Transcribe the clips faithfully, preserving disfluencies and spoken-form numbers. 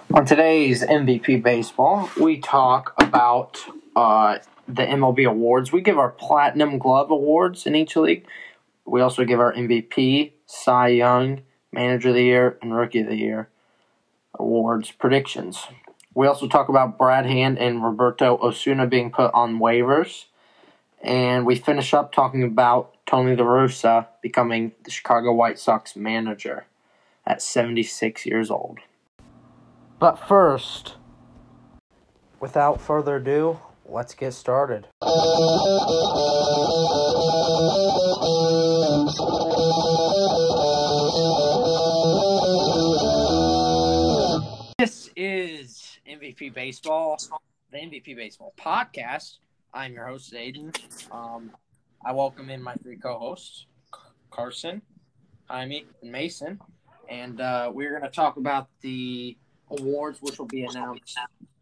On today's M V P Baseball, we talk about uh, the M L B awards. We give our Platinum Glove awards in each league. We also give our M V P, Cy Young, Manager of the Year, and Rookie of the Year awards predictions. We also talk about Brad Hand and Roberto Osuna being put on waivers. And we finish up talking about Tony La Russa becoming the Chicago White Sox manager at seventy-six years old. But first, without further ado, let's get started. This is M V P Baseball, the M V P Baseball podcast. I'm your host, Aiden. Um, I welcome in my three co-hosts, Carson, Jaime, and Mason. And uh, we're going to talk about the awards, which will be announced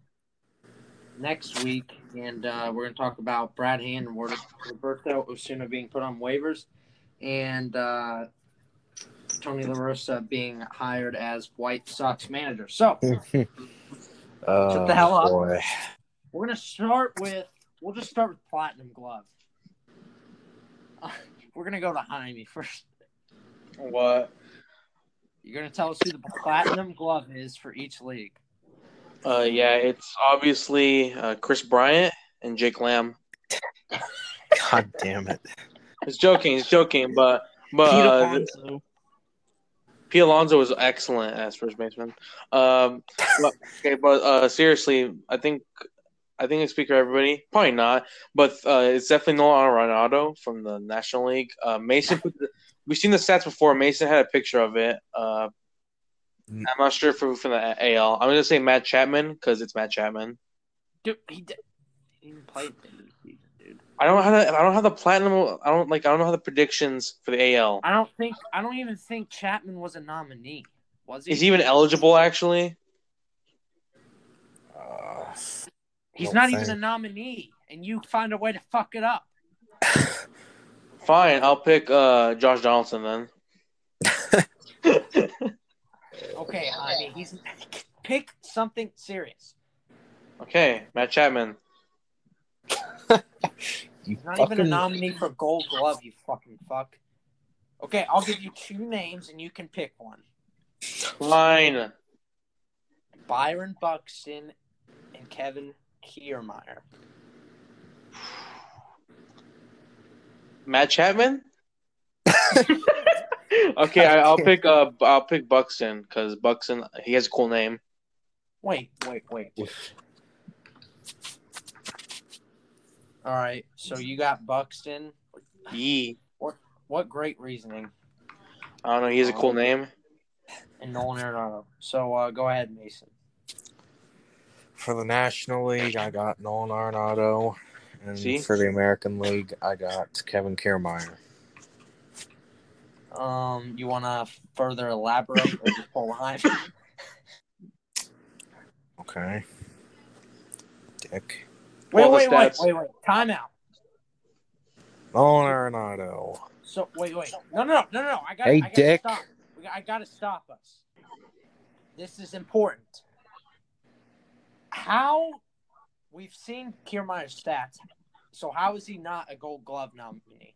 next week. And uh, we're going to talk about Brad Hand and Roberto Osuna being put on waivers, and uh, Tony La Russa being hired as White Sox manager. So, oh, shut the hell up. Boy. We're going to start with, we'll just start with Platinum Glove. Uh, we're going to go to Jaime first. What? You're going to tell us who the Platinum Glove is for each league. Uh, yeah, it's obviously uh, Chris Bryant and Jake Lamb. God damn it. He's joking, he's joking, but but Pete uh, Alonso. Pete Alonso was excellent as first baseman. Um, but, okay, but uh, seriously, I think I think I speak for everybody. Probably not, but uh, it's definitely Nolan Arenado from the National League. Uh, Mason, put the, we've seen the stats before. Mason had a picture of it. Uh, I'm not sure if from the A L. I'm gonna say Matt Chapman because it's Matt Chapman. Dude, he, did, he didn't play at the end of the season, dude. I don't have the, I don't have the platinum. I don't like. I don't know how the predictions for the A L. I don't think. I don't even think Chapman was a nominee. Was he? Is he even eligible? Actually, Uh, He's don't not think. even a nominee, and you find a way to fuck it up. fine. I'll pick uh, Josh Donaldson then. Okay, Jaime, he's pick something serious. Okay, Matt Chapman. you He's not fucking... even a nominee for Gold Glove. You fucking fuck. Okay, I'll give you two names, and you can pick one. Fine. Byron Buxton and Kevin Kiermaier. Matt Chapman. Okay, I, I'll pick. Uh, I'll pick Buxton because Buxton he has a cool name. Wait, wait, wait, wait. All right, so you got Buxton. Yee. What what great reasoning. I don't know. He has a cool name. And Nolan Arenado. So uh, go ahead, Mason. For the National League, I got Nolan Arenado. And See? for the American League, I got Kevin Kiermaier. Um, you want to further elaborate or just pull line? Okay. Dick. Wait, Pull the wait, wait, stats. wait, wait. Time out. Nolan Arenado. So wait, wait. No, no, no, no, no. I got. Hey, I gotta Dick. Stop. We got, I got to stop us. This is important. How we've seen Kiermaier's stats. So how is he not a Gold Glove nominee?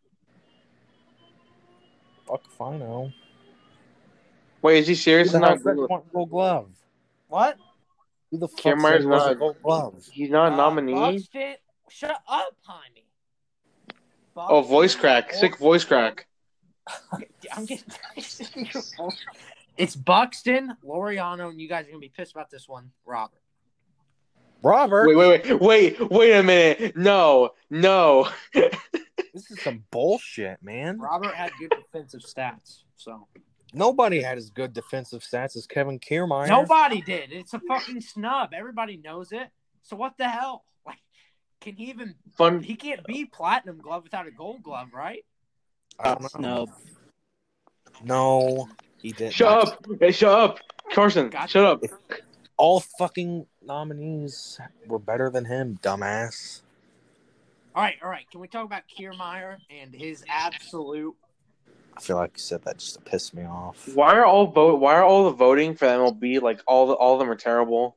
Fuck if I know. Wait, is he serious? Who He's the hell not. said he want Gold Glove? What? Who the fuck Kiermaier's said he was a not- Gold Glove? He's not a Uh, nominee. Buxton. Shut up, Jaime. Oh, voice Buxton crack. or- Sick voice crack. I'm getting. It's Buxton, Laureano, and you guys are gonna be pissed about this one, Robert. Robert. Wait, wait, wait, wait, wait a minute. No, no. This is some bullshit, man. Robert had good defensive stats, so Nobody had as good defensive stats as Kevin Kiermaier. nobody did. It's a fucking snub. Everybody knows it. So what the hell? Like, can he even? Fun. He can't be Platinum Glove without a Gold Glove, right? I don't know. No. No, he didn't. Shut up. Hey, shut up. Carson, Gotcha. shut up. All fucking nominees were better than him, dumbass. All right, all right. Can we talk about Kiermaier and his absolute I feel like you said that just to piss me off. Why are all vote? Why are all the voting for M L B like all the, all of them are terrible?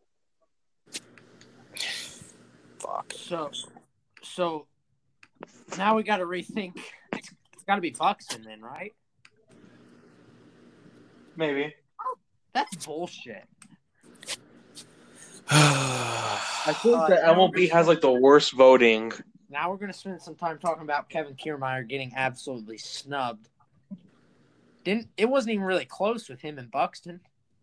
Fuck. So, so now we got to rethink. It's, it's got to be Buxton then, right? Maybe. That's bullshit. I think Uh, the M L B has like the worst voting. Now we're going to spend some time talking about Kevin Kiermaier getting absolutely snubbed. Didn't it wasn't even really close with him and Buxton.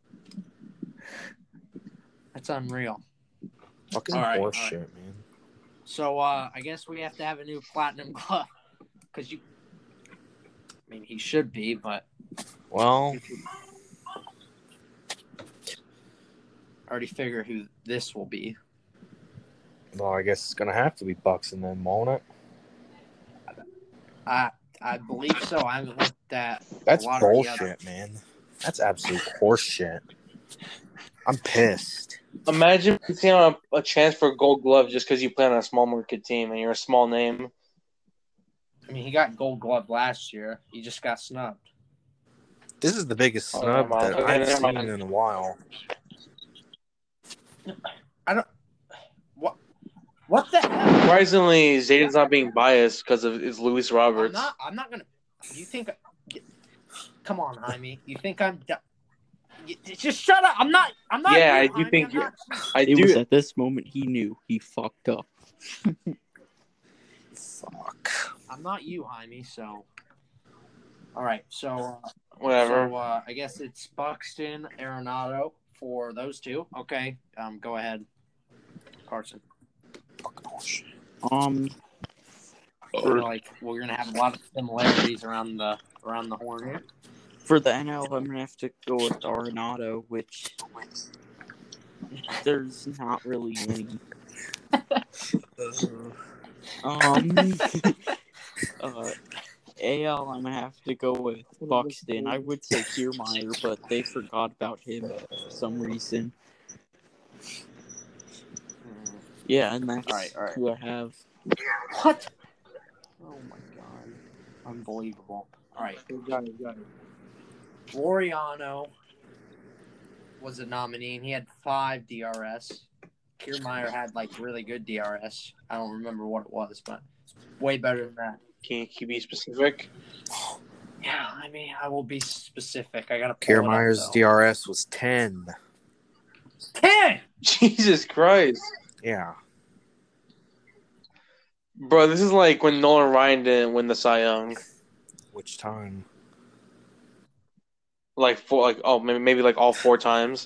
That's unreal. Fucking All right, horse all right. shit, man. So uh, I guess we have to have a new platinum glove because you. I mean, he should be, but Well, I already figure who this will be. well, I guess it's gonna have to be Buxton then, won't it? I I believe so. I haven't looked at. That's a lot of the bullshit, other- man. That's absolute horse shit. I'm pissed. Imagine missing on a, a chance for a Gold Glove just because you play on a small market team and you're a small name. I mean, he got Gold Glove last year. He just got snubbed. This is the biggest Oh, snub never mind. that Okay, I've never seen mind. in a while. I don't. What? What the hell? Surprisingly, Zayden's not being biased because of is Luis I'm Roberts. not. I'm not gonna. You think? Come on, Jaime. You think I'm? You, just shut up. I'm not. I'm not. Yeah, you, I do Jaime. think I'm you're- not- I It do. was at this moment he knew he fucked up. Fuck. I'm not you, Jaime. So. All right. So. Uh, Whatever. So uh, I guess it's Buxton, Arenado for those two. Okay. Um. Go ahead, Carson. Fucking horse shit. Um, I feel like we're gonna have a lot of similarities around the around the horn here. for the N L, I'm gonna have to go with Arenado, which there's not really any. Um, uh, A L, I'm gonna have to go with Buxton. I would say Kiermaier, but they forgot about him for some reason. Yeah, and that's All right, all right. who I have. What? Oh my god! Unbelievable. All right. Floriano was a nominee, and he had five D R S. Kiermaier had like really good D R S. I don't remember what it was, but it's way better than that. Can you, can you be specific? Yeah, I mean, I will be specific. I gotta. Kiermaier's D R S was ten. ten. Jesus Christ. Yeah. Bro, this is like when Nolan Ryan didn't win the Cy Young. Which time? Like four, like oh, maybe maybe like all four times.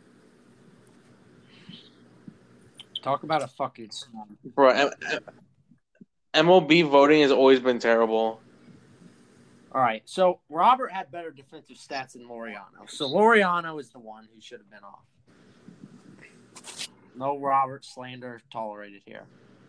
Talk about a fucking snub. Bro, M- M L B voting has always been terrible. All right, so Robert had better defensive stats than Laureano. So Laureano is the one who should have been off. No Robert slander tolerated here.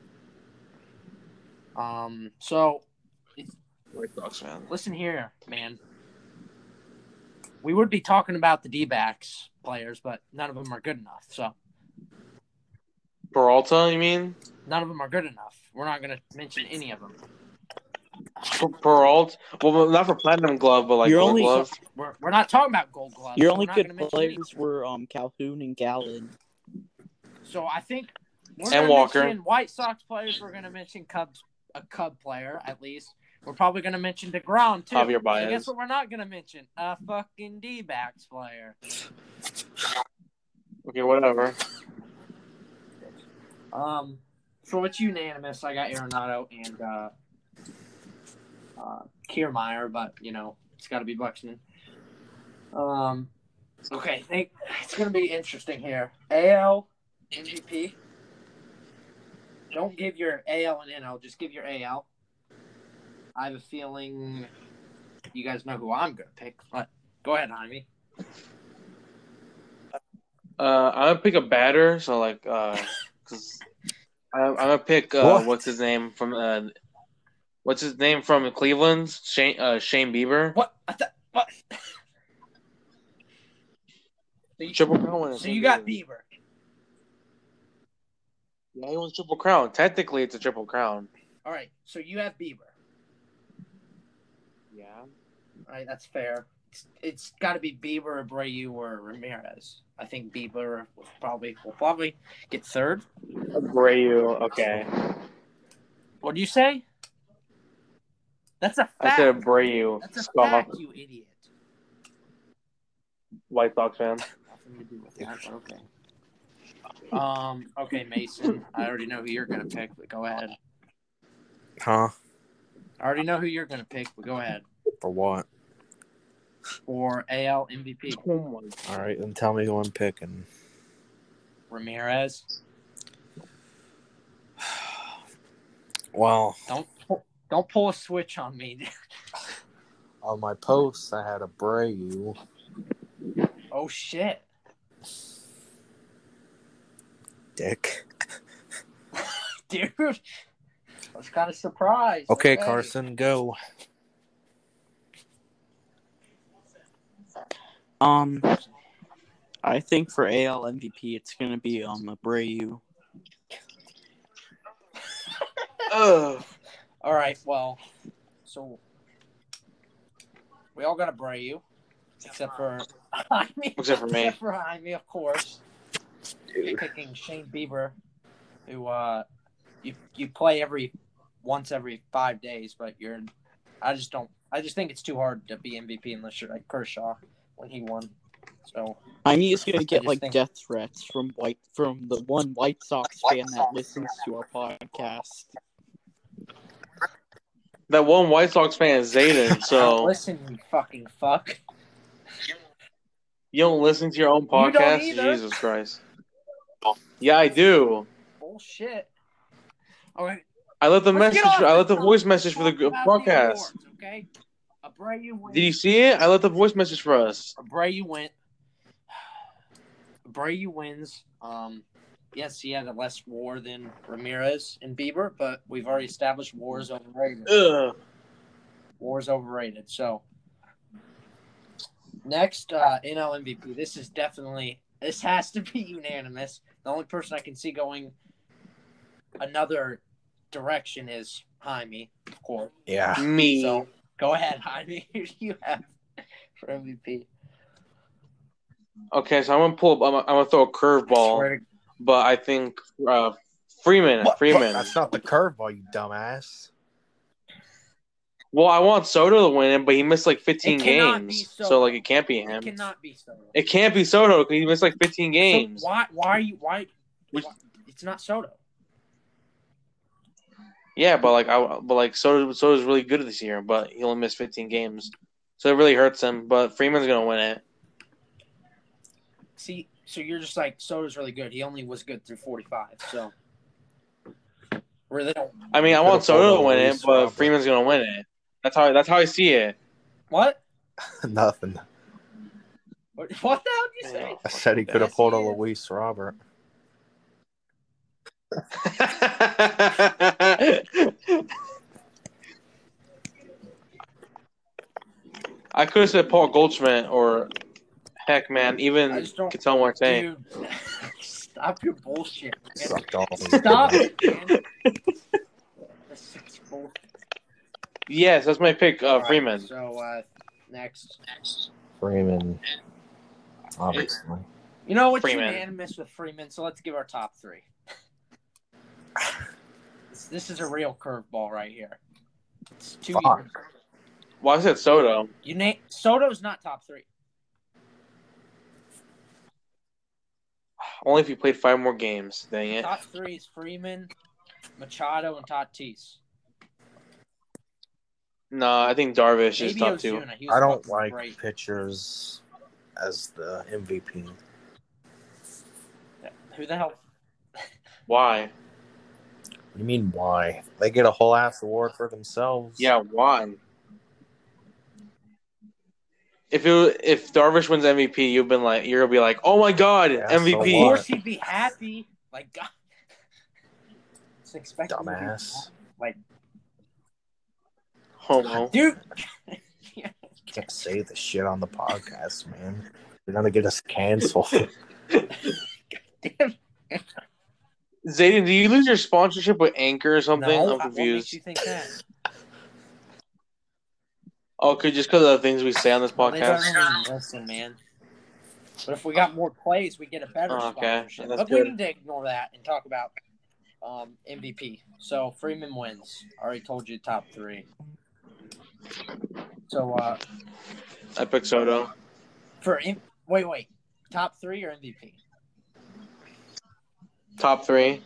Um, so White Sox fan. listen here, man. We would be talking about the D-backs players, but none of them are good enough. So Peralta, you mean? none of them are good enough. We're not going to mention any of them. Per- Peralta? Well, not for Platinum Glove, but like You're Gold only- Glove. We're we're not talking about Gold Gloves. Your so only we're not good gonna mention any. players were um Calhoun and Gallen. So I think we're And gonna Walker. mention White Sox players. We're gonna mention Cubs, a Cub player at least. We're probably gonna mention DeGrom too. Javier So Baez. guess what? We're not gonna mention a fucking D-backs player. Okay, whatever. Um, so it's unanimous. I got Arenado and uh, uh, Kiermaier, but you know it's got to be Buxton. Um, okay, they, it's gonna be interesting here. A L M V P. Don't give your A L and N L. Just give your A L. I have a feeling you guys know who I'm gonna pick. But go ahead, Jaime. Uh, I'm gonna pick a batter, so like, uh, cause I'm, I'm gonna pick uh, What? what's his name from uh, what's his name from Cleveland? Shane uh, Shane Bieber. What? I th- what? So you, Triple Crown winner. so Shane you got Bieber. Bieber. Yeah, he won Triple Crown. Technically, it's a Triple Crown. All right, so you have Bieber. Yeah. right, that's fair. It's, it's got to be Bieber, Abreu, or Ramirez. I think Bieber will probably will probably get third. Abreu, okay. What do you say? That's a fact. I said Abreu. That's a Stop. fact, you idiot. White Sox fan. Nothing to do with that, but okay. Um. Okay, Mason. I already know who you're gonna pick, but go ahead. Huh? I already know who you're gonna pick, but go ahead. For what? For A L M V P, Oh All right, then tell me who I'm picking. Ramirez. Well, Don't pull, don't pull a switch on me. on my post, I had Abreu. Oh shit, Dick. dude! I was kind of surprised. Okay, Carson, go. Um, I think for A L M V P, it's gonna be um Abreu. Ugh. All right, well, so we all got Abreu, except for Jaime. Except for me. Except for Jaime, of course. Dude. Picking Shane Bieber, who uh, you you play every once every five days, but you're. I just don't. I just think it's too hard to be M V P unless you're like Kershaw when he won. So I mean, he's gonna I get just like think- death threats from white from the one White Sox fan that listens to our podcast. That one White Sox fan is Zayden, Don't so listen, you fucking fuck. you don't listen to your own You don't podcast? either. Jesus Christ. Yeah, I do. Bullshit. All right. I left the Let's message. get off I left the this voice topic. message for the Talk about broadcast. awards, okay? Abreu wins. Did you see it? I left the voice message for us. Abreu went. Abreu wins. Um, yes, he had a less WAR than Ramirez and Bieber, but we've already established WAR is overrated. Ugh. WAR is overrated. So next, uh, N L M V P. This is definitely. This has to be unanimous. The only person I can see going another direction is Jaime, of course. Yeah. Me. So go ahead, Jaime. Who do you have for M V P? Okay, so I'm gonna pull. I'm, I'm gonna throw a curveball, Swear to- but I think uh, Freeman. What? Freeman. That's not the curveball, you dumbass. Well, I want Soto to win it, but he missed like fifteen It cannot be games, Soto. so like it can't be It him. cannot be Soto. It can't be Soto because he missed like fifteen games. So why? Why are you? Why? Which- why- It's not Soto. Yeah, but like I, but like Soto, Soto's really good this year, but he only missed fifteen games, so it really hurts him. But Freeman's gonna win it. See, so you're just like Soto's really good. He only was good through forty-five. So really don't. I mean, I Could've want Soto pulled to win a it, Luis but Robert. Freeman's gonna win it. That's how that's how I see it. What? Nothing. What, what the hell did you say? I said he could have Yes, pulled a he is. Luis Robert. I could have said Paul Goldschmidt or heck, man, I even just don't- Ketel Marte. Dude, stop your bullshit. Man. Sucked all of Stop it, man. This is bull- Yes, that's my pick, uh, All right, Freeman. So uh, next, Freeman. Obviously. you know what's Freeman. unanimous with Freeman? So let's give our top three. this, this is a real curveball right here. It's two. Fuck. Well, I said Soto. You name Soto's not top three. Only if he played five more games. Dang it. Top three is Freeman, Machado, and Tatis. No, I think Darvish is Maybe top two. Ozuna. He was I don't fucking like great. pitchers as the M V P. Who the hell? Why? What do you mean, why? They get a whole ass award for themselves. Yeah, why? If it, if Darvish wins M V P, you've been like you're gonna be like, oh my god, Yeah, M V P. Of so what? course he'd be happy. Like God. It's expected. Dumbass. Like, Homo. dude. Can't say this shit on the podcast, man. They're gonna get us canceled. Damn. Zayden, do you lose your sponsorship with Anchor or something? No, I'm what makes confused. you think that? Okay, just because of the things we say on this Well, they don't podcast. even listen, man. But if we got more plays, we get a better Oh, okay. sponsorship. That's But we good. need to ignore that and talk about um, M V P. So Freeman wins. I already told you top three. So uh, I picked Soto. for M- wait, wait, top three or M V P? Top three.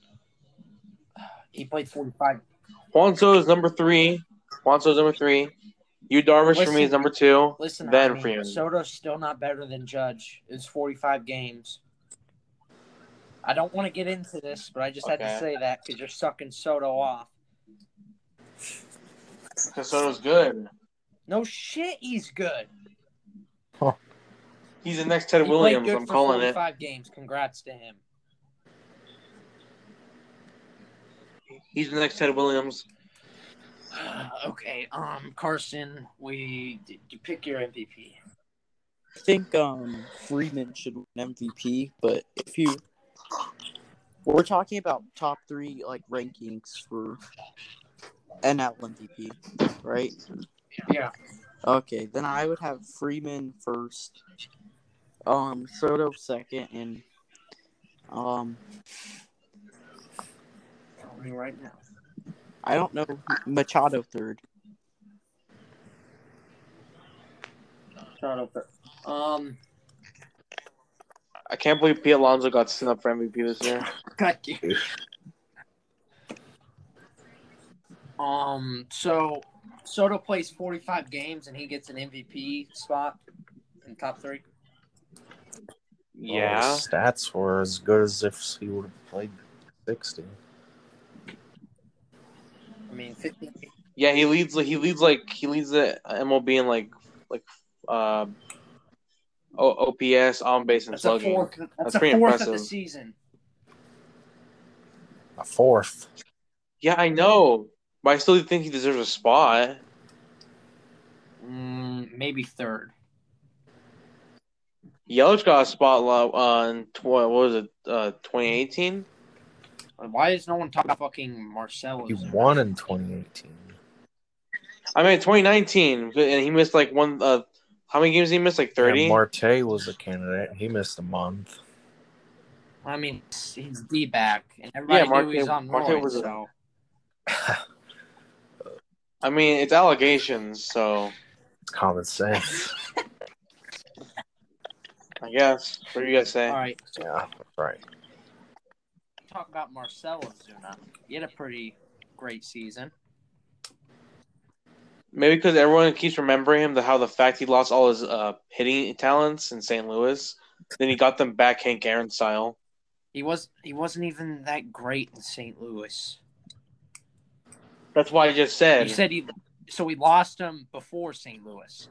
He played forty-five. Juan Soto is number three. Juan Soto's number three. You Darvish for me Listen- is number two. Listen, Then I mean, Freeman. Soto's still not better than Judge. It's forty-five games. I don't want to get into this, but I just had to Okay. say that because you're sucking Soto off. Because Soto's good. No shit, he's good. He's the next Ted He Williams. played good I'm for calling it. forty-five games. Congrats to him. He's the next Ted Williams. Okay, um, Carson, we did you pick your M V P? I think um, Freeman should win M V P, but if you we're talking about top three like rankings for N L M V P, right? Yeah. Okay, then I would have Freeman first, um, Soto second, and um, Tell me right now. I don't know, Machado third. Shut up. Um, I can't believe Pete Alonso got snubbed for M V P this year. got you. Um, so Soto plays forty-five games and he gets an M V P spot in top three. Yeah. Well, his stats were as good as if he would have played sixty. I mean, fifty. Yeah, he leads. He leads like he leads the M L B in like like uh, O P S, on base, and That's a slugging. fourth. That's, That's a pretty fourth of the impressive. season. A fourth. Yeah, I know, but I still think he deserves a spot. Mm, maybe third. Yelich got a spot on tw- what was it? Uh, twenty eighteen. Why is no one talking about fucking Marcelo? He won in twenty eighteen. I mean, twenty nineteen, and he missed like one. Uh, how many games did he miss? Like thirty. Yeah, Marte was a candidate. He missed a month. I mean, he's D back, and everybody Yeah, knew Marte- he's on Marte roids. was a- So I mean, it's allegations, so It's common sense. I guess. What do you guys say? all right, Yeah, that's right. talk about Marcelo Zuna. He had a pretty great season. Maybe because everyone keeps remembering him, the how the fact he lost all his uh, hitting talents in Saint Louis, then he got them back Hank Aaron style. He was he wasn't even that great in Saint Louis. That's why I just said. You said he, so we lost him before Saint Louis.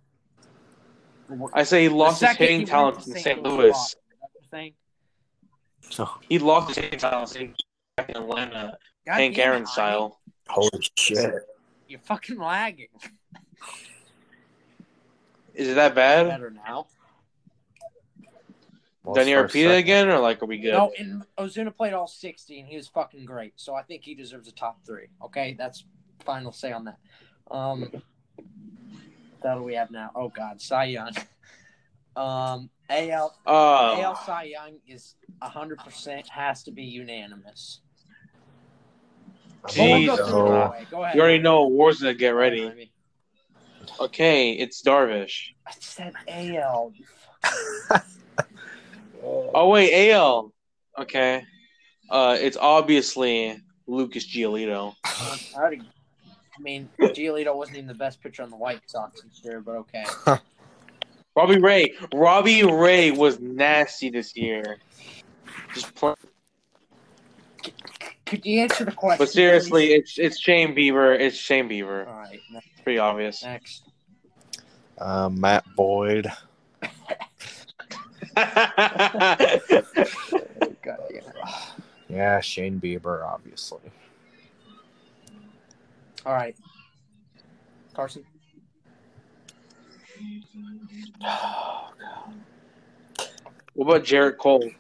I say he lost The his second hitting he went talent to in Saint Saint Louis, Louis. lost. Is that what you're saying? So, He lost his hitting talent in Atlanta, God Hank damn it, Aaron Jaime. style. holy shit. You're fucking lagging. Is it that bad? Better now. Well, Then you for a repeat it second. again, or like, are we good? No, and Ozuna played all sixty, and he was fucking great. So I think he deserves a top three. Okay, that's final say on that. Um, that do we have now? Oh God, Cy Young. Um, A L Uh, A L Cy Young is hundred percent has to be unanimous. But we'll go Jesus. through it So, anyway. Go ahead. you already know awards to get Go ahead, ready. Jaime. Okay, it's Darvish. I said A L. Oh wait, A L. Okay. Uh, it's obviously Lucas Giolito. I already. I mean, Giolito wasn't even the best pitcher on the White Sox this year, but okay. Robbie Ray. Robbie Ray was nasty this year. Just play. Could you answer the question? But seriously, please? it's it's Shane Bieber. It's Shane Bieber. All right, next. It's pretty obvious. next. Uh, Matt Boyd. God damn it. Yeah, Shane Bieber, obviously. All right, Carson. What about Jarrett Cole?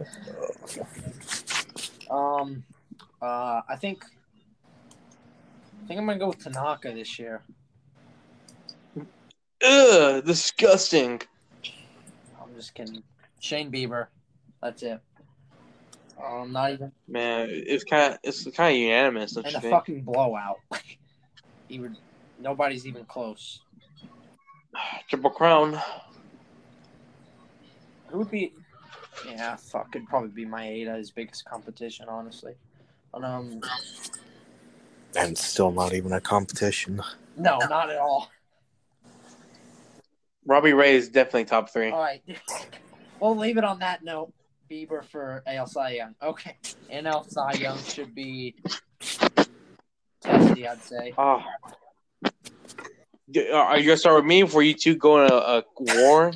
Um, uh, I think I think I'm gonna go with Tanaka this year. Ugh, disgusting. I'm just kidding. Shane Bieber. That's it. Um, not even Man, it's kind of it's kind of unanimous, don't in you a think? fucking blowout. Even nobody's even close. Triple Crown. Who would be? Yeah, fuck. It'd probably be Maeda, his biggest competition, honestly. And, um, And still not even a competition. no, not at all. Robbie Ray is definitely top three. All right, we'll leave it on that note. Bieber for A L Cy Young. Okay, N L Cy Young should be Testy, I'd say. Oh. Are you gonna start with me before you two go in a, a war?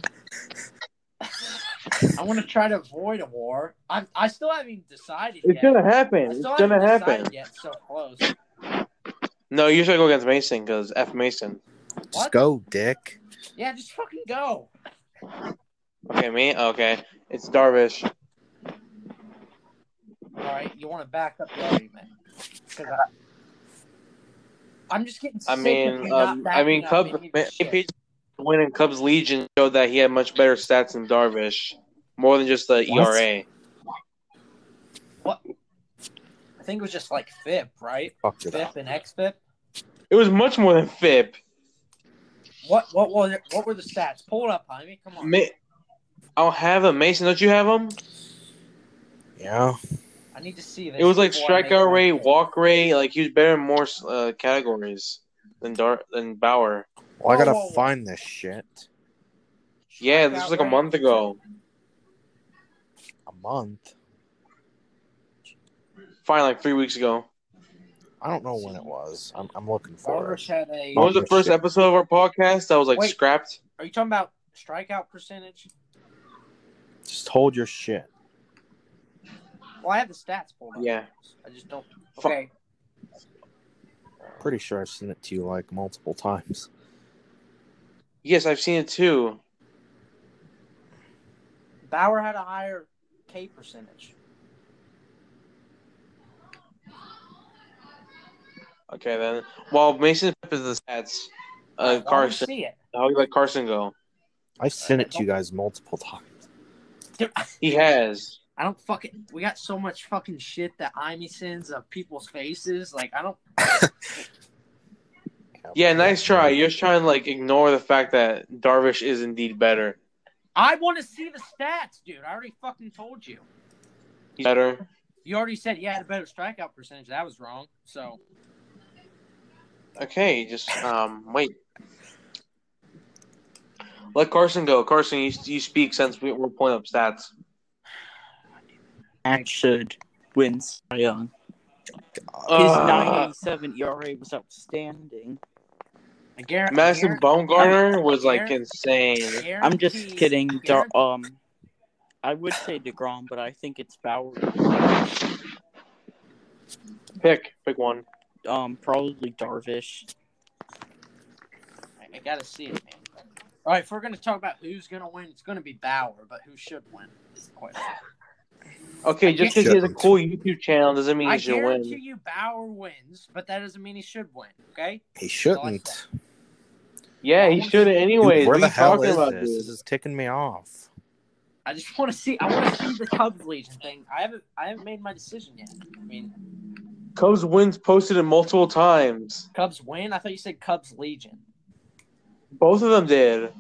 I want to try to avoid a war. I I still haven't even decided It's yet. gonna happen. I It's still gonna haven't happen. decided yet. So close. No, you should go against Mason because F Mason. Just What? go, Dick. Yeah, just fucking go. Okay, me. Okay, it's Darvish. All right, you want to back up the argument? Because I'm just getting sick I of mean, you not um, backing I mean, up Cubs. any of this shit. Winning Cubs Legion showed that he had much better stats than Darvish, more than just the E R A. What? I think it was just like F I P, right? Fucked it F I up. P and X F I P. It was much more than F I P. What? What was it? What were the stats? Pull it up, Jaime. Come on. Ma- I'll have him. Mason, don't you have him? Yeah. I need to see this. It was like before I make strikeout my rate, pick. walk rate. Like he was better in more uh, categories than Dar- than Bauer. Well, I Whoa, gotta whoa, whoa. find this shit. Yeah, this Strikeout was like a rate? month ago. A month. Fine, like three weeks ago. I don't know when it was. I'm, I'm looking for Darvish it. had a. What was the this first shit. episode of our podcast that was like Wait. scrapped? Are you talking about strikeout percentage? Just hold your shit. Well, I have the stats pulled up. Yeah. I just don't. Fu- Okay. Pretty sure I've sent it to you like multiple times. Yes, I've seen it too. Bauer had a higher K percentage. Okay, then. Well, Mason is the stats. Uh, All right, well, I wanna Carson. see it. How do you let Carson go? I've sent it to you guys multiple times. Dude, He has. I don't fucking. We got so much fucking shit that Jaime sends of people's faces. Like, I don't. Yeah, nice try. You're just trying to like ignore the fact that Darvish is indeed better. I want to see the stats, dude. I already fucking told you. He's better. You already said he had a better strikeout percentage. That was wrong. So, Okay, just um wait. Let Carson go. Carson, you you speak since we, we're pulling up stats. Max should win Cy Young. His Uh, nine eighty-seven E R A was outstanding. I guarantee. Madison Bumgarner was like Guarantee- insane. I'm just guarantee- kidding. Dar- guarantee- um, I would say DeGrom, but I think it's Bauer. Pick, pick one. Um, probably Darvish. I, I gotta see it, man. All right, if we're gonna talk about who's gonna win, it's gonna be Bauer, but who should win is the question. Okay, just because he has a Shouldn't. cool YouTube channel doesn't mean I he should guarantee win. you Bauer wins, but that doesn't mean he should win. Okay? He shouldn't. Yeah, he should anyways. Dude, where what the are you hell talking is about, this? dude? This is ticking me off. I just want to see. I want to see the Cubs Legion thing. I haven't. I haven't made my decision yet. I mean, Cubs wins posted it multiple times. Cubs win. I thought you said Cubs Legion. Both of them did.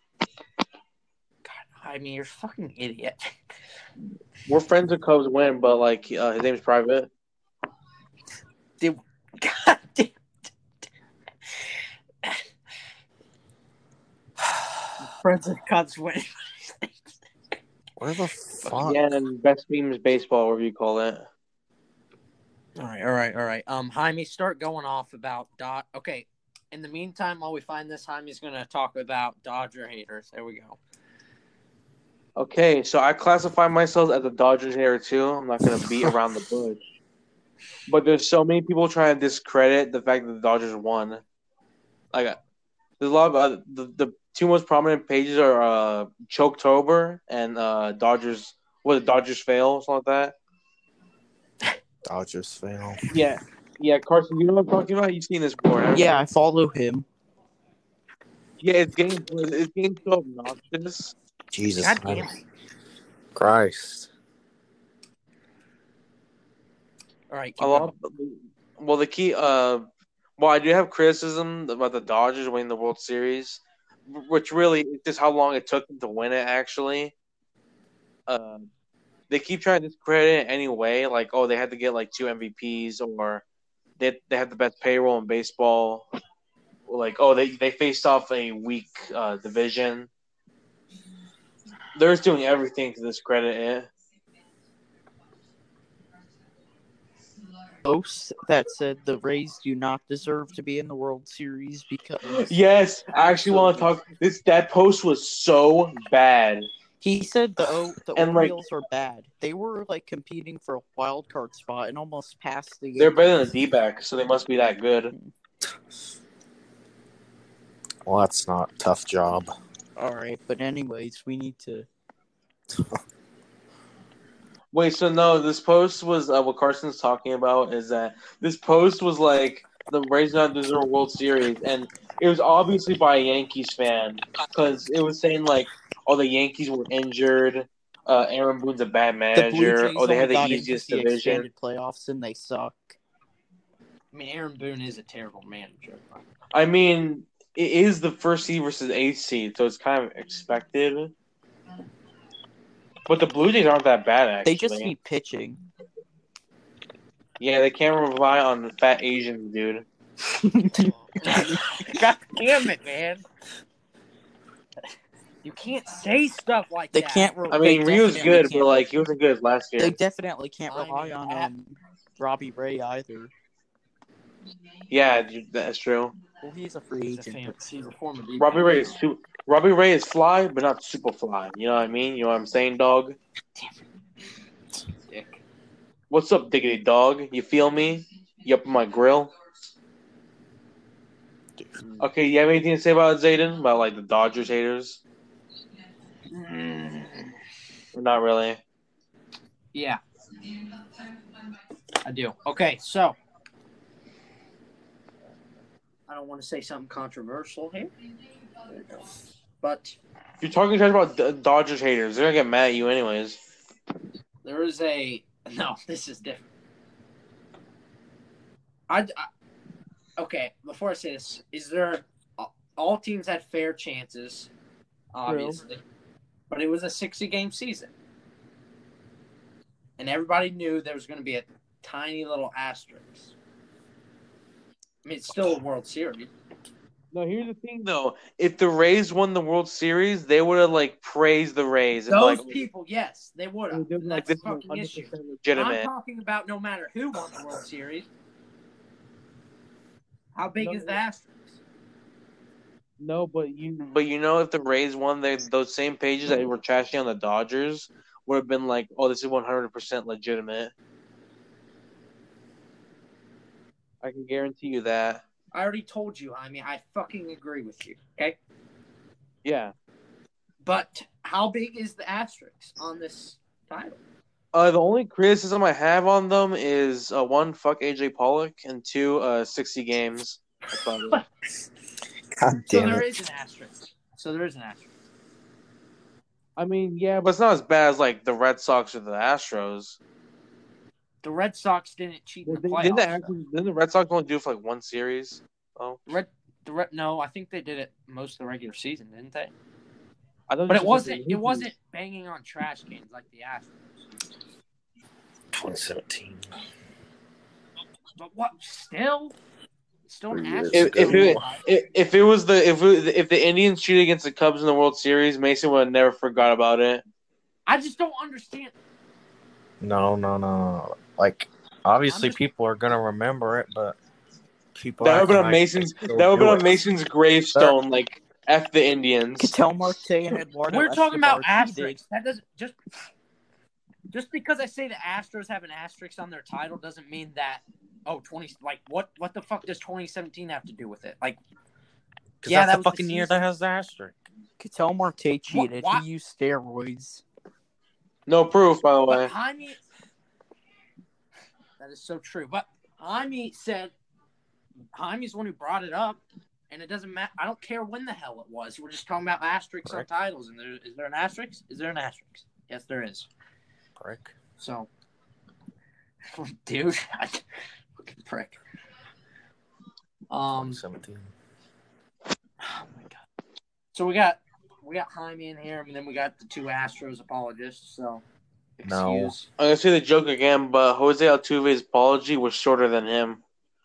I mean, you're a fucking idiot. We're friends with Cubs win, but like uh, his name's private. Dude, God damn. Friends of Cubs win. Where the fuck? Yeah, and best team is baseball, whatever you call it. All right, all right, all right. Um, Jaime, start going off about Dot. Okay. In the meantime, while we find this, Jaime's going to talk about Dodger haters. There we go. Okay, so I classify myself as a Dodgers hater too. I'm not gonna beat around the bush, but there's so many people trying to discredit the fact that the Dodgers won. Like, there's a lot of uh, the the two most prominent pages are uh, Choketober and uh, Dodgers. What Dodgers fail, something like that. Dodgers fail. Yeah, Yeah, Carson, you know what I'm talking about? You've seen this before, haven't Yeah, you? I follow him. Yeah, it's getting it's getting so obnoxious. Jesus, God man. damn it. Christ. All right, A keep lot. going. Well, the key. Uh, well, I do have criticism about the Dodgers winning the World Series, which really is just how long it took them to win it. Actually, uh, they keep trying to discredit it anyway. Like, oh, they had to get like two M V Ps, or they they have the best payroll in baseball. Like, oh, they they faced off a weak uh, division. They're just doing everything to discredit it. Post that said the Rays do not deserve to be in the World Series because Yes, I actually want to talk. This that post was so bad. he said the o- the And, like- Orioles are bad. They were like competing for a wild card spot and almost passed the. They're better than Yankees. the D-backs, so they must be that good. Well, that's not a tough job. All right, but anyways, we need to. Wait, so no, this post was uh, what Carson's talking about is that this post was like the Rays not deserve a World Series, and it was obviously by a Yankees fan because it was saying like, oh, the Yankees were injured, uh, Aaron Boone's a bad The Blue manager, Jays oh, they only had the got easiest into the division. expanded playoffs and they suck. I mean, Aaron Boone is a terrible manager. I mean, it is the first seed versus eighth seed, so it's kind of expected. But the Blue Jays aren't that bad, actually. They just need pitching. Yeah, they can't rely on the fat Asians, dude. God damn it, man. You can't say stuff like They that. can't. Re- I mean, they Rio's definitely good, but can't- like he wasn't good last year. They definitely can't I rely mean, on at- um, Robbie Ray either. Yeah, dude, that's true. Well, he's a free He's a, agent. fan, but he's a former D. Robbie Ray is su- Robbie Ray is fly, but not super fly. You know what I mean? You know what I'm saying, dog? Dick. What's up, diggity dog? You feel me? You up in my grill? Okay, you have anything to say about it, Zayden? About like the Dodgers haters? Mm, Or not really. yeah. I do. Okay, so. I don't want to say something controversial here. But If you're talking trash about D- Dodgers haters, they're gonna get mad at you anyways. there is a. No, this is different. I, I okay. Before I say this, is there all teams had fair chances, obviously, but it was a sixty-game season, and everybody knew there was going to be a tiny little asterisk. I mean, it's still a World Series. No, here's the thing though. If the Rays won the World Series, they would have like praised the Rays and Those like, people, yes, they would have. they're like, That's this the is fucking one hundred issue. percent I'm legitimate. talking about no matter who won the World Series. How big No, is the asterisk? No, but you but you know if the Rays won, they those same pages that were trashing on the Dodgers would have been like, oh, this is one hundred percent legitimate. I can guarantee you that. I already told you. I mean, I fucking agree with you. Okay, Yeah. but how big is the asterisk on this title? Uh, the only criticism I have on them is uh, one, fuck A J Pollock, and two, uh, sixty games. That's about it. God So damn there it. is an asterisk. So there is an asterisk. I mean, yeah, but it's not as bad as like the Red Sox or the Astros. The Red Sox didn't cheat in the Didn't playoffs. the, though. actually, didn't the Red Sox only do it for like one series? Oh, Red, the Red, no, I think they did it most of the regular season, didn't they? I thought But it just wasn't. like It wasn't banging on trash cans like the Astros. twenty seventeen. But what? Still, still an Three years asterisk. If, if it if, if it was the if it, if the Indians cheated against the Cubs in the World Series, Mason would have never forgot about it. I just don't understand. No, no, no, no. Like, obviously, just- people are gonna remember it, but people That would have been acting on like Mason's. they still That would have do been on it. Mason's gravestone. Like F the Indians. Cattell Marte and Eduardo We're talking about Escobar cheated. asterisks. That doesn't just just because I say the Astros have an asterisk on their title doesn't mean that. Oh, twenty like what? What the fuck does twenty seventeen have to do with it? Like, Because yeah, that's that the was the fucking year season. that has the asterisk. Cattell Marte cheated. what? He used steroids. No proof, by the but way. Jaime, that is so true. But Jaime said Jaime's the one who brought it up, and it doesn't matter. I don't care when the hell it was. We're just talking about asterisks on titles. And there is there an asterisk? Is there an asterisk? Yes, there is. Prick. So, dude, I, fucking prick. Um, seventeen. Oh my god. So we got we got Jaime in here, and then we got the two Astros apologists. So, excuse. No. I'm gonna say the joke again, but Jose Altuve's apology was shorter than him.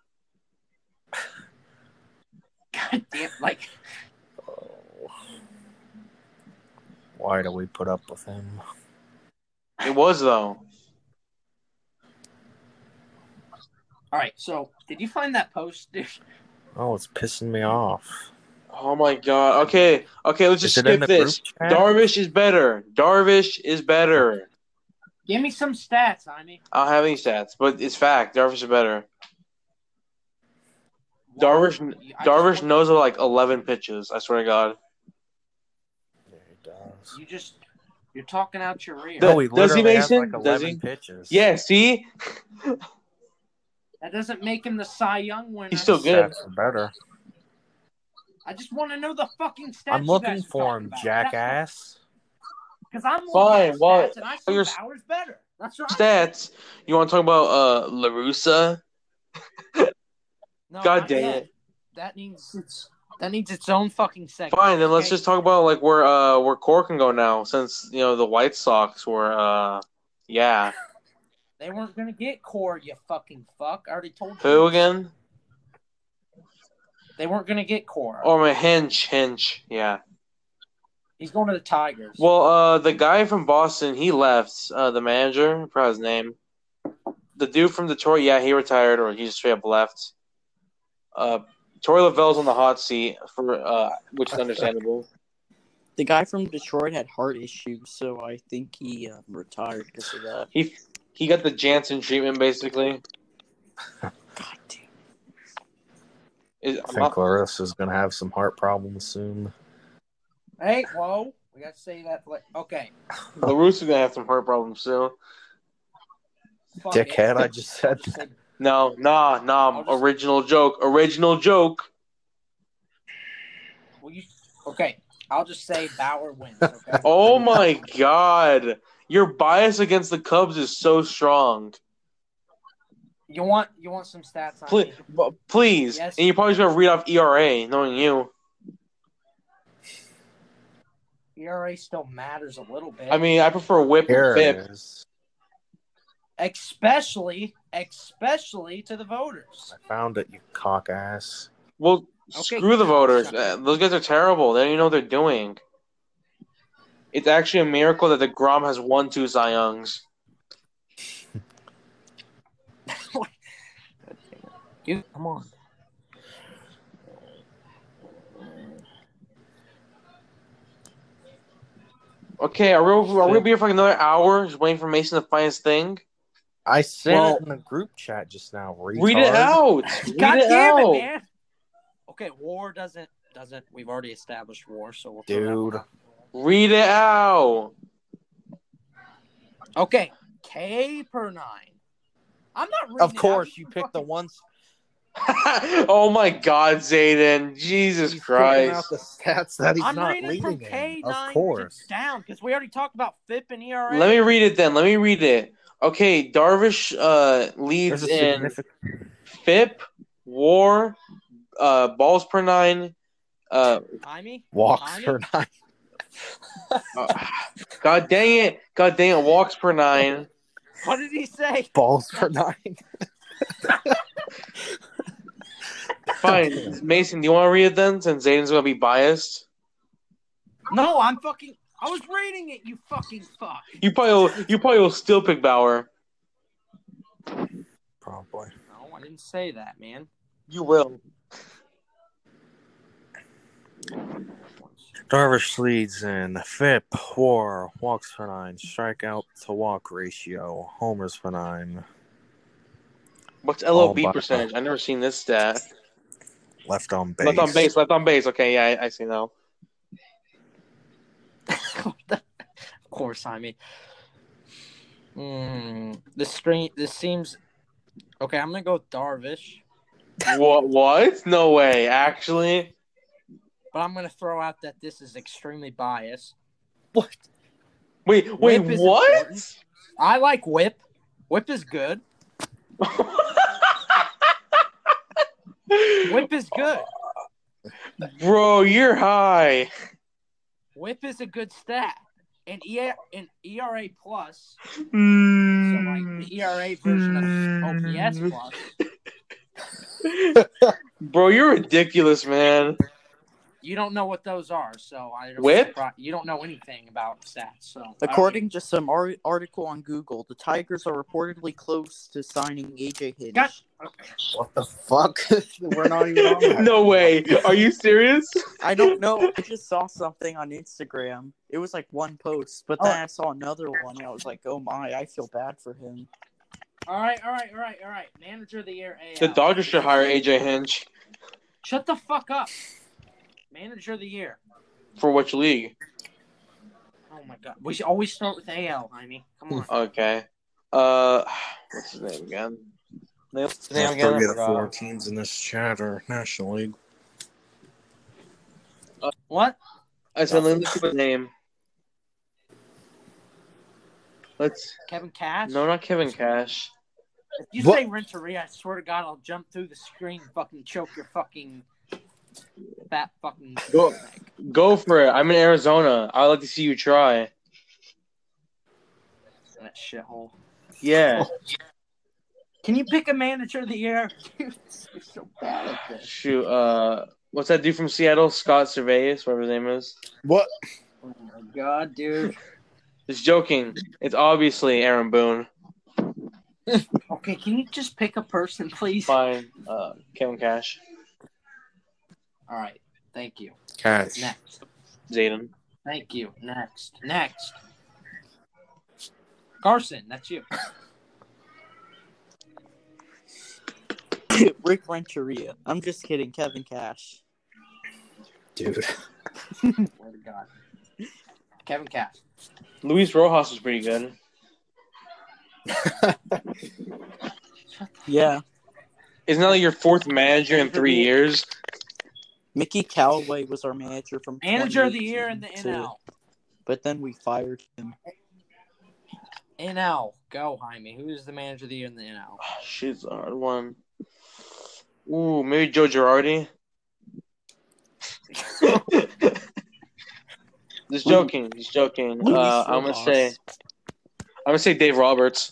God damn, like. Oh. Why do we put up with him? It was though. All right, so did you find that post, dude? Oh, it's pissing me off. Oh my god. Okay, okay, let's just Is it in skip the this. group chat? Darvish is better. Darvish is better. Give me some stats, Jaime. I don't have any stats, but it's fact. Darvish is better. Well, Darvish I Darvish just want- knows like eleven pitches. I swear to God. Yeah, he does. You just you're talking out your rear. The- No, he does he, literally has Mason? like Does eleven he? pitches. Yeah, see? That doesn't make him the Cy Young winner. He's still good. Stats are better. I just want to know the fucking stats. I'm you looking guys are for talking him, about. jackass. Because I'm looking Fine, at well, stats, and I see your Bauer's better. That's right. Stats. You want to talk about uh La Russa? No, God not dang yet. it. That needs its that needs its own fucking segment. Fine, then let's okay? just talk about like where uh where Core can go now, since you know the White Sox were uh yeah. They weren't gonna get Core, you fucking fuck. I already told you. Who again? They weren't gonna get Core. Oh my Hinch, Hinch, yeah. He's going to the Tigers. Well, uh, the guy from Boston, he left. Uh, the manager, I forgot his name. The dude from Detroit, yeah, he retired, or he just straight up left. Uh, Torey Lavelle's on the hot seat for uh, which is understandable. The guy from Detroit had heart issues, so I think he uh, retired because of that. He he got the Jansen treatment, basically. God damn. Is, I I'm think not- Clarissa's gonna have some heart problems soon. Hey, whoa. We got to say that. For, okay. La Russa's gonna have some heart problems soon. Fuck Dickhead, it. I just said Just that. said- No, nah, nah. I'll just- Original joke. Original joke. Will you, okay. I'll just say Bauer wins. Okay. Oh my god. Your bias against the Cubs is so strong. You want you want some stats on Please, me? please. Yes. And you're probably gonna read off E R A, knowing you. E R A still matters a little bit. I mean, I prefer whip Here and it F I P. is. especially especially to the voters. I found it, you cock ass. Well, Okay, screw the voters. shut Uh, up. those guys are terrible. They don't even know what they're doing. It's actually a miracle that the Grom has won two Cy Youngs. You come on. Okay, are we, are we gonna be here for like another hour just waiting for Mason to find his thing? I sent Well- it in the group chat just now. Retard. Read it out. Read God it damn out. it, man. Okay, war doesn't doesn't we've already established war, so we'll throw that one Dude. out. Read it out. Okay, K per nine. I'm not reading Of it out, course, just you picked the fucking- ones. Oh my God, Zayden! Jesus He's picking out Christ! the stats that he's I'm not reading from leading K in. Of nine course. down because we already talked about F I P and E R A. Let me read it then. Let me read it. Okay, Darvish uh, leads There's a in significant. F I P, WAR, uh, balls per nine. Uh, Jaime? Walks Jaime? per nine. uh, God dang it! God dang it! Walks per nine. What did he say? Balls per nine. Fine, Mason. Do you want to read it then? Since Zayden's gonna be biased. No, I'm fucking. I was reading it. You fucking fuck. You probably will, you probably will still pick Bauer. Probably. No, I didn't say that, man. You will. Darvish leads in F I P, WAR, walks per nine, strikeout to walk ratio, homers per nine, What's L O B Oh, by- percentage? I've never seen this stat. left on base. Left on base. Left on base. Okay, yeah, I, I see now. Of course, Jaime. Mm, this screen. This seems Okay, I'm gonna go with Darvish, What? What? No way. Actually, but I'm gonna throw out that this is extremely biased. What? wait, wait, Whip is what? important. I like Whip. Whip is good. Whip is good. Bro, you're high. Whip is a good stat. And E an E R A plus, so like the E R A version of O P S plus. Bro, you're ridiculous, man. You don't know what those are, so I don't Whip? surpri- You don't know anything about stats, so according to some ar- article on Google, the Tigers are reportedly close to signing A J Hinch. Got- What the fuck? We're not even on that. No way. Are you serious? I don't know. I just saw something on Instagram. It was like one post, but then Oh. I saw another one, and I was like, "Oh my, I feel bad for him." All right, all right, all right, all right. Manager of the year, A L. The Dodgers should hire A J Hinch. Shut the fuck up. Manager of the year. For which league? Oh my god, we should always start with A L. I mean, come on. Okay. Uh, what's his name again? What's his name again? I Three of the forgot. four teams in this chat are National League. What? I said, let me look up his name. Let's. Kevin Cash? No, not Kevin Cash. If you What? say Renteria, I swear to God, I'll jump through the screen and fucking choke your fucking fat fucking. Go, go for it. I'm in Arizona. I'd like to see you try. That shithole. Yeah. Can you pick a manager of the year? Dude, you're so bad at this. Shoot. Uh, what's that dude from Seattle? Scott Servais, whatever his name is. What? Oh my god, dude. Just joking. It's obviously Aaron Boone. Okay, can you just pick a person, please? Fine. Uh, Kevin Cash. All right, thank you. Cash. Next. Zayden. Thank you. Next. Next. Carson, that's you. Rick Renteria. I'm just kidding. Kevin Cash. Dude. Swear to God. Kevin Cash. Luis Rojas was pretty good. Yeah. Isn't that like your fourth manager in three years? Mickey Callaway was our manager from manager of the year in the N L. But then we fired him. N L, go Jaime. Who is the manager of the year in the N L? Oh, shit's a hard one. Ooh, maybe Joe Girardi. Just joking. Just joking. Luis Uh, I'm gonna Rojas. say. I'm gonna say Dave Roberts.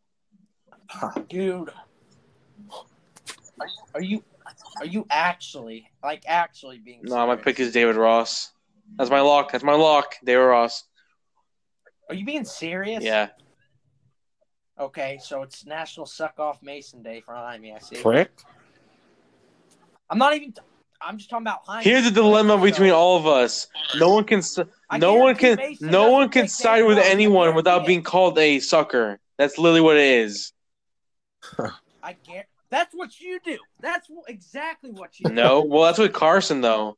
Dude, are you, are you are you actually like actually being? No, my serious? pick is David Ross. That's my lock. That's my lock. David Ross. Are you being serious? Yeah. Okay, so it's National Suck Off Mason Day for Jaime. I see. Prick. I'm not even. I'm just talking about Jaime. Here's the dilemma So, between all of us. No one can. s- I No one guarantee can. Mason No doesn't one can pick side David with Ross. I anyone guarantee without it. being called a sucker. That's literally what it is. I can't. That's what you do. That's wh- exactly what you do. No. Well, that's with Carson though.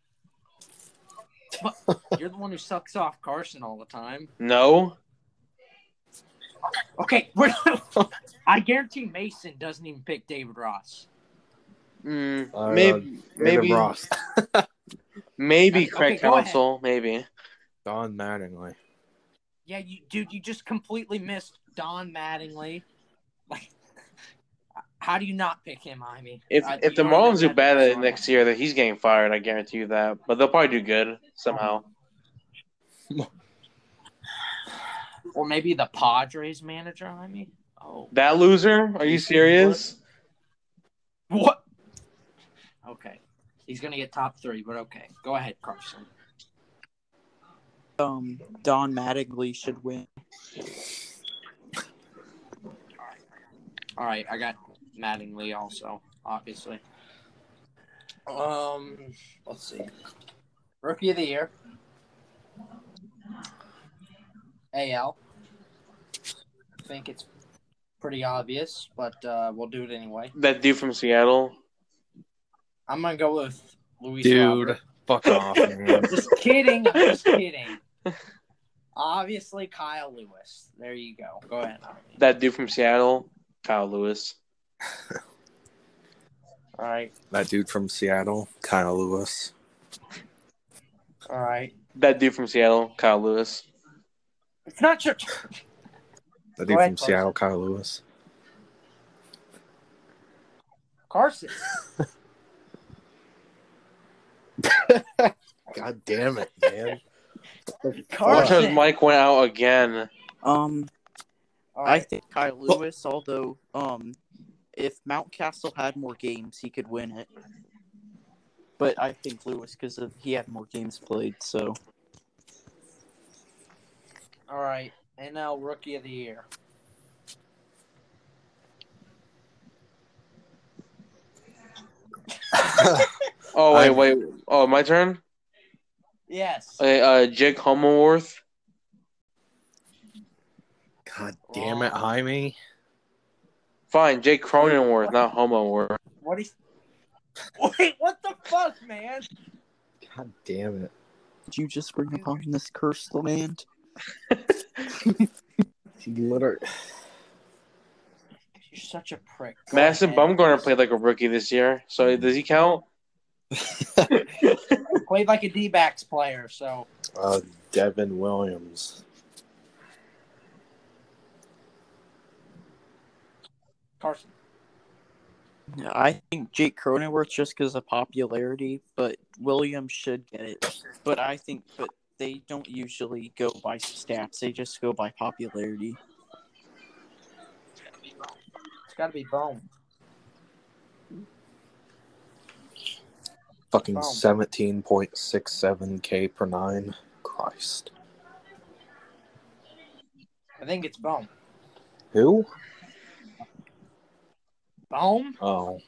You're the one who sucks off Carson all the time. No. Okay, we're, I guarantee Mason doesn't even pick David Ross. Mm, Uh, maybe. David Maybe. Ross. Maybe Okay, Craig go ahead. Counsell. Maybe. Don Mattingly. Yeah, you dude, you just completely missed Don Mattingly. Like, how do you not pick him? I mean, If I, if you the don't even Marlins do have bad to at it pick next year, that he's getting fired. I guarantee you that. But they'll probably do good somehow. or maybe the Padres manager. I mean, oh, That loser? Are you serious? what? Okay, he's gonna get top three, but okay, go ahead, Carson. Um, Don Mattingly should win. All right, I got Mattingly also, obviously. Um, let's see. Rookie of the year. A L. I think it's pretty obvious, but uh, we'll do it anyway. That dude from Seattle. I'm gonna go with Luis Dude. Robert. Fuck off, man. Just kidding. I'm just kidding. Obviously, Kyle Lewis. There you go. Go ahead. Army. That dude from Seattle. Kyle Lewis. All right. That dude from Seattle, Kyle Lewis. All right. That dude from Seattle, Kyle Lewis. It's not your turn. That Go dude ahead, from Carson. Seattle, Kyle Lewis. Carson. God damn it, man. Watch how his Carson. mic went out again. Um, All I right. think Kyle Lewis, although um, if Mountcastle had more games, he could win it. But I think Lewis because of he had more games played. So All right. N L Rookie of the Year. Oh wait, I'm- wait. Oh, my turn. Yes. Okay, uh, Jake Homelworth. God damn it, Jaime. Fine, Jake Cronenworth, not Homoworth. What is? Wait, what the fuck, man? God damn it. did you just bring upon this cursed land? He literally. You're such a prick. Go Madison ahead. Bumgarner played like a rookie this year, so does he count? Played like a D-backs player, so Uh, Devin Williams. Carson. Yeah, I think Jake Cronenworth just because of popularity, but Williams should get it. But I think, but they don't usually go by stats; they just go by popularity. It's got to be Bone. Fucking Boom. seventeen point six seven K per nine. Christ. I think it's Bone. Who? Bone? Oh.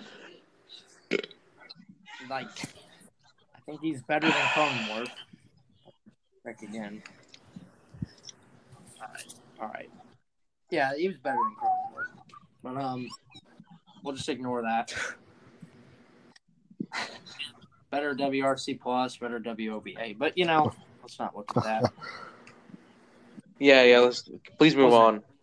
Like, I think he's better than Cronenworth. Back again. All right. All right. Yeah, he was better than Cronenworth. But, um, we'll just ignore that. Better W R C plus, better W O B A. But, you know, let's not look at that. Yeah, yeah. Let's please move Wasn't- on.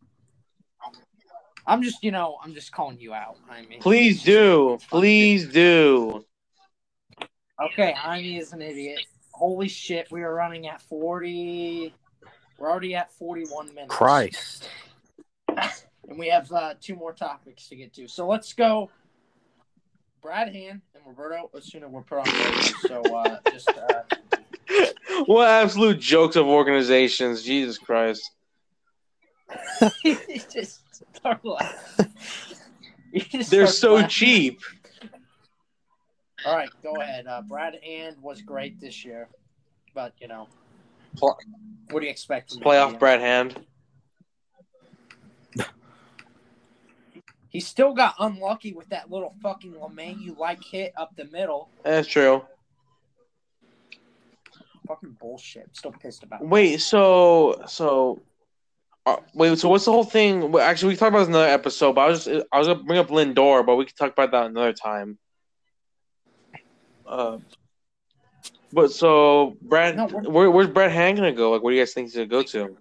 I'm just, you know, I'm just calling you out. I mean, Please do, please do. Okay, Jaime is an idiot. Holy shit, we are running at forty. We're already at forty-one minutes. Christ. And we have uh, two more topics to get to. So let's go. Brad Hand and Roberto Osuna were put on waivers. So uh, just. Uh, What absolute jokes of organizations, Jesus Christ. you just start laughing. You just They're start so laughing. cheap. All right, go ahead. Uh, Brad Hand was great this year. But, you know. Pl- What do you expect from Playoff him? Brad Hand. He still got unlucky with that little fucking LeMahieu like hit up the middle. That's true. Fucking bullshit. I'm still pissed about it. Wait, so so uh, wait, so what's the whole thing? well, Actually, we can talk about this in another episode. But I was just, I was gonna bring up Lindor, but we can talk about that another time. Uh, but so Brad, No, we're- where, where's Brad Hand gonna go? Like, where do you guys think he's gonna go to?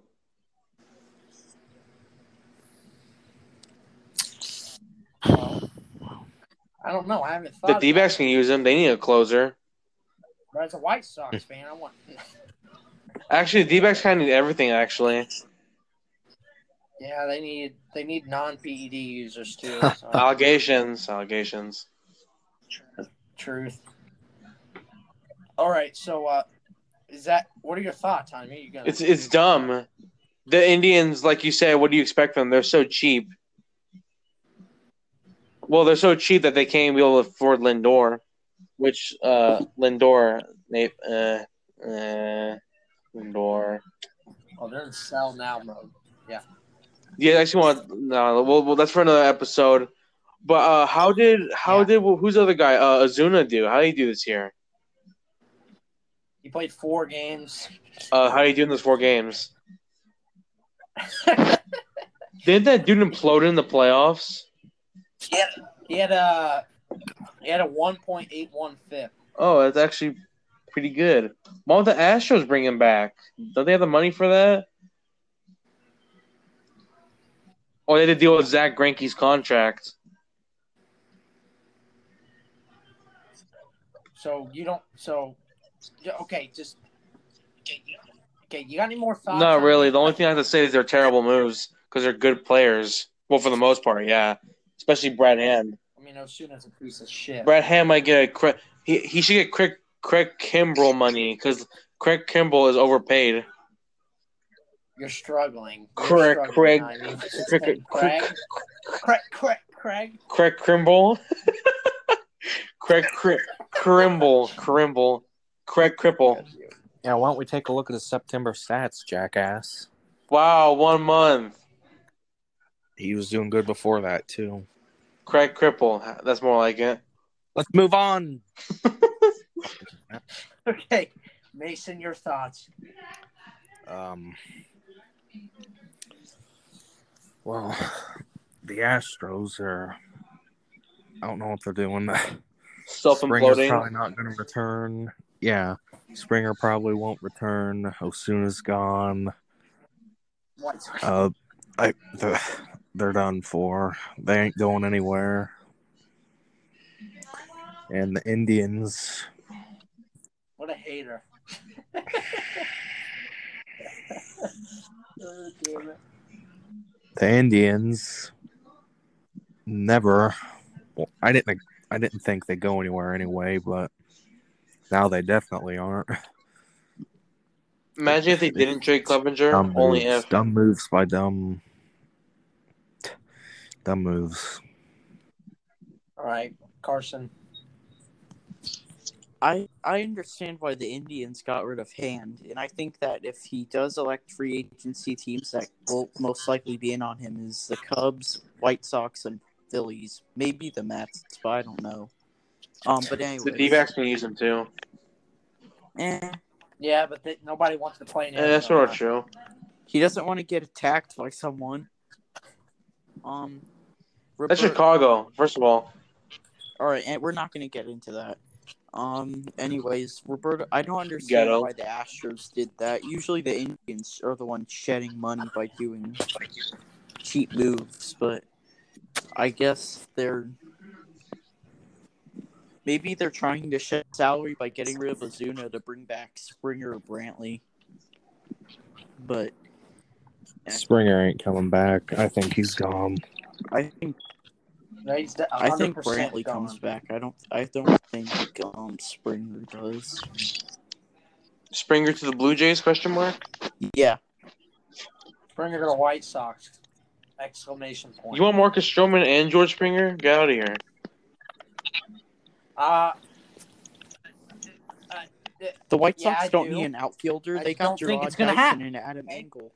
Well, I don't know. I haven't thought. The about D-backs it. can use him. They need a closer. But as a White Sox fan, I want. Actually, the D-backs kind of need everything. Actually, Yeah, they need they need non P E D users too. So. allegations, allegations. Truth. All right, so uh, is that what are your thoughts, Jaime? You gonna? It's it's dumb. The Indians, like you said, what do you expect from them? They're so cheap. Well, they're so cheap that they can't even be able to afford Lindor, which uh, Lindor, Nate, uh, uh, Lindor. Oh, they're in sell now mode. Yeah. Yeah, I actually want no. Well, well, that's for another episode. But uh, how did how Yeah. did well, who's the other guy? Uh, Azuna do? How did he do this year? He played four games. Uh, how did he do in those four games? Didn't that dude implode in the playoffs? he had he had a he had a one point eight one fifth. Oh, that's actually pretty good. Why don't the Astros bring him back? Don't they have the money for that? Oh, they had to deal with Zach Greinke's contract. So you don't. So okay, just okay. You got any more thoughts? Not on really. it? The only thing I have to say is they're terrible moves because they're good players. Well, for the most part, yeah. Especially Brad Hand. I mean, Osuna's a piece of shit. Brad Hand might get a Craig. He he should get Craig Craig Kimbrell money because Craig Kimbrell is overpaid. You're struggling. You're Craig struggling, Craig I mean, Craig Craig Craig Craig Craig Craig Craig Kimbrell. Craig Craig Kimbrell Kimbrell Craig Cripple. Yeah, why don't we take a look at the September stats, jackass? Wow, one month. He was doing good before that, too. Craig Cripple. That's more like it. Let's move on. Okay, Mason, your thoughts. Um, well, the Astros are. I don't know what they're doing. Springer's Self-imploding. probably not going to return. Yeah, Springer probably won't return. Osuna's gone. What? Uh, I the, they're done for. They ain't going anywhere. And the Indians. What a hater. Oh, damn it. The Indians never. Well, I didn't. think- I didn't think they'd go anywhere anyway, but now they definitely aren't. Imagine if they didn't trade Clevenger. Dumb Only moves. if. Dumb moves by dumb. Dumb moves. All right, Carson. I I understand why the Indians got rid of Hand, and I think that if he does elect free agency teams that will most likely be in on him is the Cubs, White Sox, and Phillies. Maybe the Mets, but I don't know. Um, but anyways, The D-backs can use him too. eh, Yeah, but they, nobody wants to play in Eh, that's sort of true. he doesn't want to get attacked by someone. Um, That's Robert- Chicago, first of all. All right, and we're not going to get into that. Um. Anyways, Roberto, I don't understand Ghetto. why the Astros did that. Usually, the Indians are the ones shedding money by doing cheap moves, but I guess they're maybe they're trying to shed salary by getting rid of Ozuna to bring back Springer or Brantley. But Springer ain't coming back. I think he's gone. I think No, he's de- I think one hundred percent Brantley gone. comes back. I don't. I don't think um Springer does. Springer to the Blue Jays, question mark? Yeah. Springer to the White Sox. Exclamation point. You want Marcus Stroman and George Springer? Get out of here. Uh, The White Yeah, Sox I don't do. need an outfielder. I They got don't think Gerard it's gonna Dyson happen. and Adam Engel.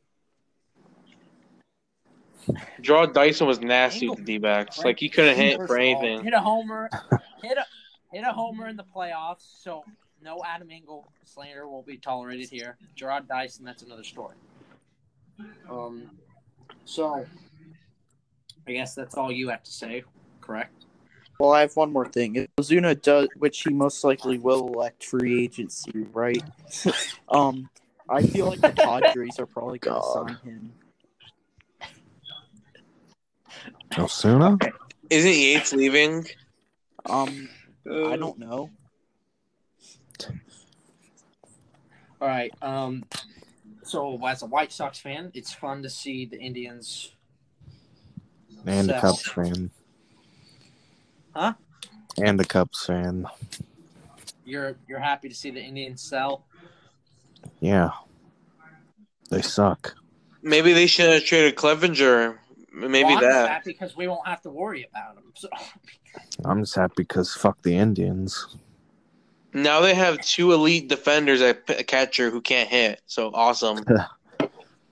Gerard Dyson was nasty Engel- with the D-backs. Like, he couldn't hit First for of all, anything. hit a homer. hit a hit a homer in the playoffs. So no Adam Engel slander will be tolerated here. Gerard Dyson, that's another story. Um, so I guess that's all you have to say, correct? Well, I have one more thing. If Ozuna does, which he most likely will elect free agency, right? um, I feel like the Padres are probably going to God. sign him. Osuna? Isn't Yates leaving? Um, I don't know. All right. Um, so as a White Sox fan, it's fun to see the Indians. And a sell. Cubs fan. Huh? And a Cubs fan. You're you're happy to see the Indians sell. Yeah. They suck. Maybe they should have traded Clevenger. Maybe well, I'm just that. happy because we won't have to worry about them. So I'm just happy because fuck the Indians. Now they have two elite defenders at p- catcher who can't hit. So awesome. All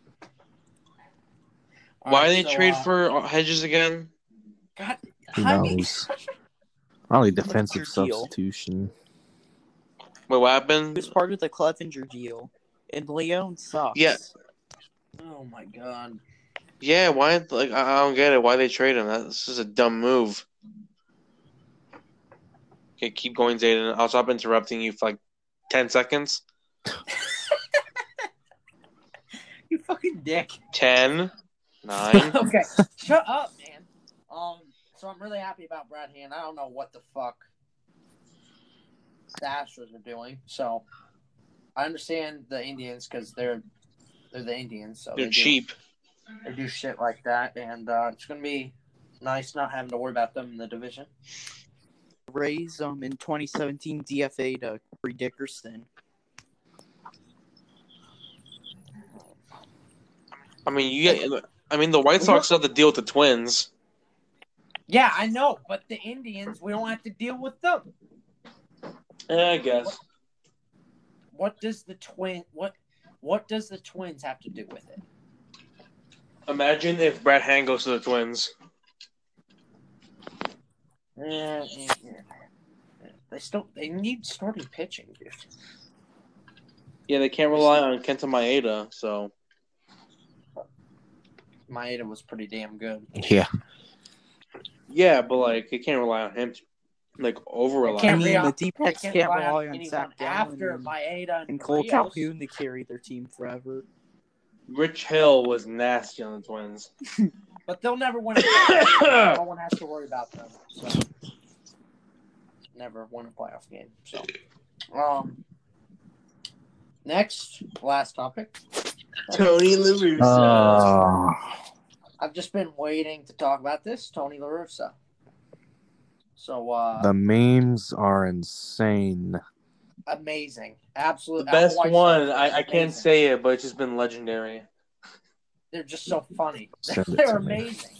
Why right, did they so, trade uh, for Hedges again? God, Who I mean, knows? Probably defensive What's your deal? substitution. Wait, what He happened? was part of the Clevenger deal, and Leon sucks. Yeah. oh my God. Yeah, why? Like, I I don't get it. Why they trade him? That- This is a dumb move. Okay, keep going, Zayden. I'll stop interrupting you for like ten seconds. You fucking dick. Ten. Nine. Okay, shut up, man. Um, so I'm really happy about Brad Hand. I don't know what the fuck the Astros are doing. So I understand the Indians because they're they're the Indians, so They're they cheap. do they do shit like that, and uh, it's gonna be nice not having to worry about them in the division. Rays um in twenty seventeen D F A'd uh, Corey Dickerson. I mean, you get. I mean, the White Sox have to deal with the Twins. Yeah, I know, but the Indians, we don't have to deal with them. Yeah, I guess. What does the twin what what does the Twins have to do with it? Imagine if Brad Hand goes to the Twins. Yeah, yeah, yeah. They still they need starting pitching, dude. Yeah, they can't rely on Kenta Maeda, so. Maeda was pretty damn good. Yeah. Yeah, but like they can't rely on him, to, like over They rely. I can't on mean, him. rely- the D They Backs can't can't rely rely on on anyone Zach Gallen after and, Maeda and, and Cole Rios. Calhoun to carry their team forever. Rich Hill was nasty on the Twins. But they'll never win a playoff. No one has to worry about them. So never win a playoff game. So um next, last topic. Tony La Russa. Uh, I've just been waiting to talk about this, Tony La Russa. So uh the memes are insane. amazing. Absolute The best White one, Sox I, fans, I can't amazing. say it, but it's just been legendary. They're just so funny. Send it They're to me. amazing.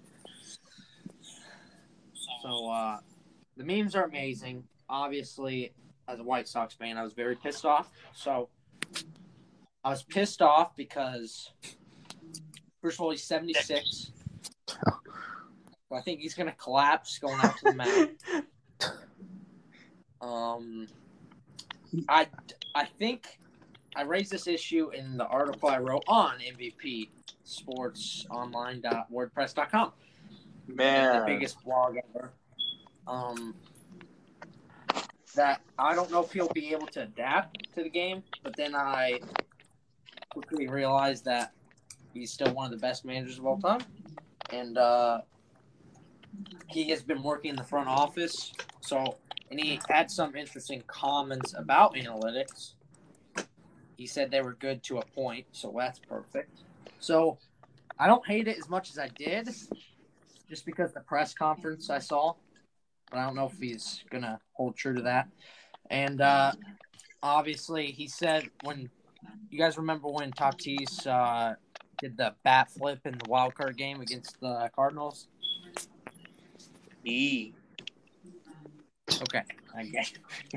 So uh the memes are amazing. Obviously, as a White Sox fan, I was very pissed off. So I was pissed off because first of all, he's seventy-six. So I think he's gonna collapse going out to the mound. Um, I, I think I raised this issue in the article I wrote on M V P sports online dot wordpress dot com. Man. The biggest blog ever. Um, that I don't know if he'll be able to adapt to the game, but then I quickly realized that he's still one of the best managers of all time, and uh, he has been working in the front office. So, and he had some interesting comments about analytics. He said they were good to a point, so that's perfect. So, I don't hate it as much as I did, just because the press conference I saw. But I don't know if he's going to hold true to that. And uh, obviously, he said when – you guys remember when Tatis uh, did the bat flip in the wild card game against the Cardinals? E. Okay. I guess.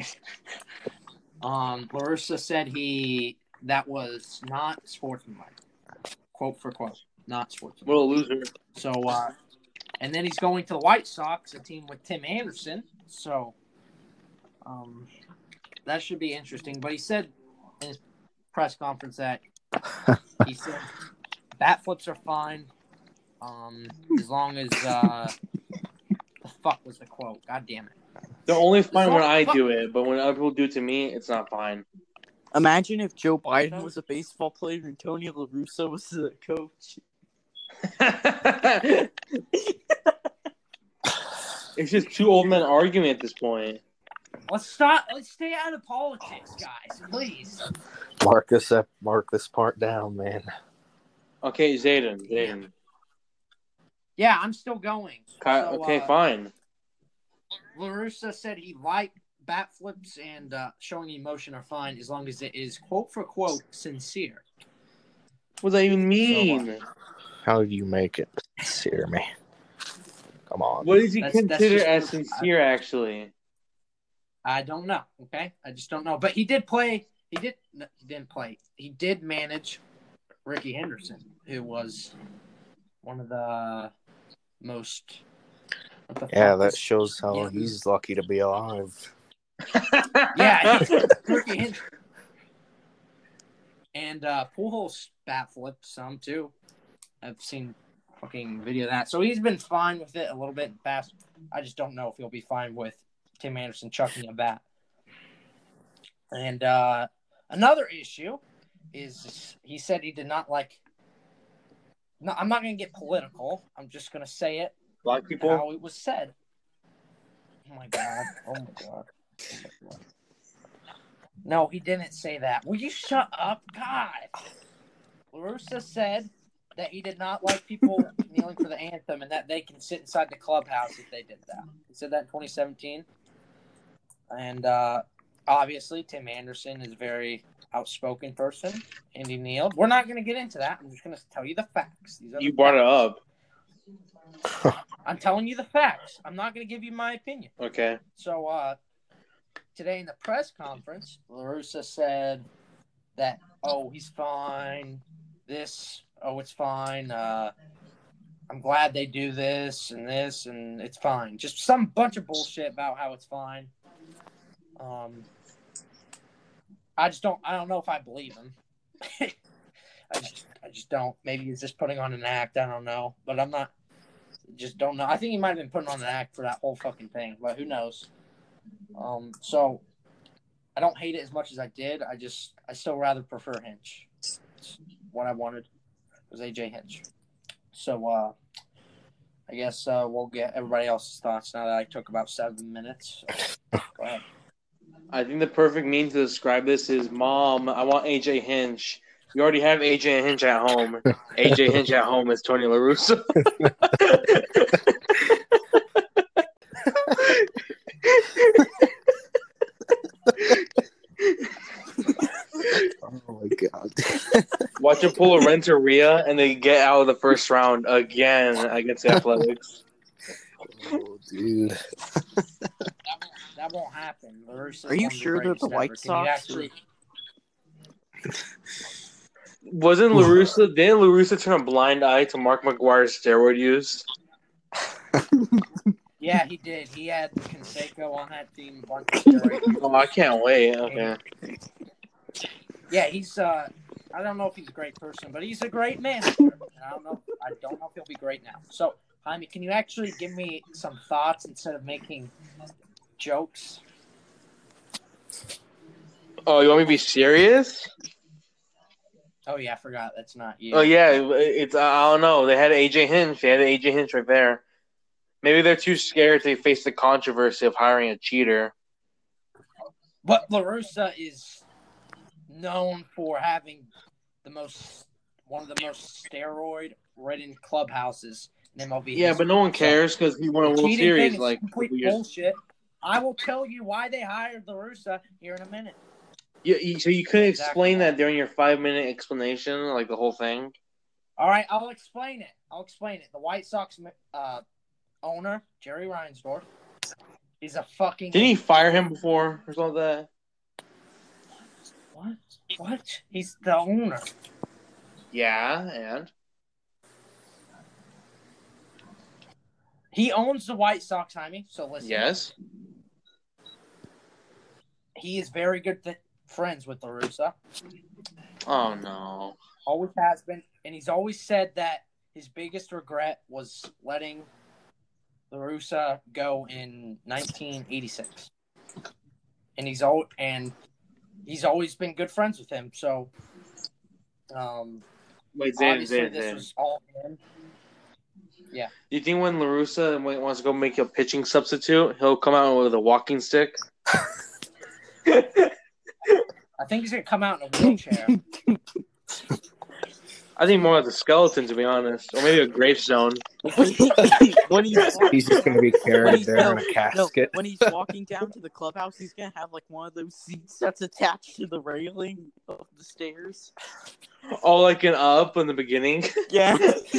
um, La Russa said he – that was not sportsmanlike. Quote for quote. Not sportsmanlike. What a loser. So, uh, and then he's going to the White Sox, a team with Tim Anderson. So, um, that should be interesting. But he said in his press conference that he said bat flips are fine, um, as long as uh, the fuck was the quote? God damn it! They're only fine when long- I fuck- do it, but when other people do it to me, it's not fine. Imagine if Joe Biden was a baseball player and Tony La Russa was the coach. It's just two old men arguing at this point. Let's stop. Let's stay out of politics, guys, please. Mark this up. Mark this part down, man. Okay, Zayden. Zayden. Yeah, I'm still going. Ki- So, okay, uh, fine. La Russa said he liked bat flips and uh, showing emotion are fine as long as it is quote for quote sincere. What does that even mean? How do you make it sincere, me? Come on. What does he That's- that's consider just- as sincere, actually? I don't know. Okay, I just don't know. But he did play. He did. No, he didn't play. He did manage Ricky Henderson, who was one of the most. What the Yeah, fuck that is- shows how Yeah. he's lucky to be alive. Yeah, he- Ricky Henderson. And uh, Pujols bat flipped some too. I've seen fucking video of that. So he's been fine with it a little bit in the past. I just don't know if he'll be fine with Tim Anderson chucking a bat. And uh, another issue is he said he did not like No, I'm not going to get political. I'm just going to say it Black people. how it was said. Oh my god! Oh my god! Oh my god! No, he didn't say that. Will you shut up, God? La Russa said that he did not like people kneeling for the anthem and that they can sit inside the clubhouse if they did that. He said that in twenty seventeen. And uh, obviously, Tim Anderson is a very outspoken person. Andy Neal. We're not going to get into that. I'm just going to tell you the facts. These are You the brought it facts. up. I'm telling you the facts. I'm not going to give you my opinion. Okay. So, uh, today in the press conference, La Russa said that, oh, he's fine. This, oh, it's fine. Uh, I'm glad they do this and this, and it's fine. Just some bunch of bullshit about how it's fine. Um, I just don't. I don't know if I believe him. I just, I just don't. Maybe he's just putting on an act. I don't know, but I'm not. Just don't know. I think he might have been putting on an act for that whole fucking thing, but who knows? Um, so I don't hate it as much as I did. I just, I still rather prefer Hinch. It's what I wanted was A J Hinch. So, uh, I guess uh, we'll get everybody else's thoughts now that I took about seven minutes. So, go ahead. I think the perfect meme to describe this is, Mom, I want A J Hinch. You already have A J Hinch at home. A J Hinch at home is Tony La Russa. Oh my god! Watch him pull a Renteria and they get out of the first round again against the Athletics. Oh, dude. That won't, that won't happen. La Russa's Are you one of sure they're greatest the ever. White Can you Sox? actually- Wasn't La Russa, didn't La Russa turn a blind eye to Mark McGuire's steroid use? Yeah, he did. He had Canseco on that team. A bunch of steroids. Oh, I can't wait. Okay. Yeah, he's. Uh, I don't know if he's a great person, but he's a great manager. And I don't know. I don't know if he'll be great now. So, Jaime, can you actually give me some thoughts instead of making jokes? Oh, you want me to be serious? Oh yeah, I forgot. That's not you. Oh yeah, it's I don't know. They had A J Hinch. They had A J Hinch right there. Maybe they're too scared to face the controversy of hiring a cheater. But La Russa is known for having the most, one of the most steroid-ridden clubhouses in M L B. Yeah, history. but no one cares because he won a The World cheating Series thing is like a complete couple years. bullshit. I will tell you why they hired La Russa here in a minute. You, you, so you couldn't Exactly. explain that during your five-minute explanation, like the whole thing? All right, I'll explain it. I'll explain it. The White Sox uh, owner, Jerry Reinsdorf, is a fucking... Didn't he fire him before or something like that? What? What? He's the owner. Yeah, and? He owns the White Sox, Jaime, so listen. Yes. He is very good th- friends with La Russa. Oh, no. Always has been. And he's always said that his biggest regret was letting La Russa go in nineteen eighty-six. And he's al- and he's always been good friends with him. So, um, Wait, Zan, obviously Zan, this Zan. was all him. Yeah. Do you think when La Russa wants to go make a pitching substitute, he'll come out with a walking stick? I think he's gonna come out in a wheelchair. I think more like a skeleton, to be honest, or maybe a gravestone. when, he, when he's He's just gonna be when carried he's, there no, in a no, casket. when he's walking down to the clubhouse, he's gonna have like one of those seats that's attached to the railing of the stairs. Oh, like an up in the beginning. Yeah.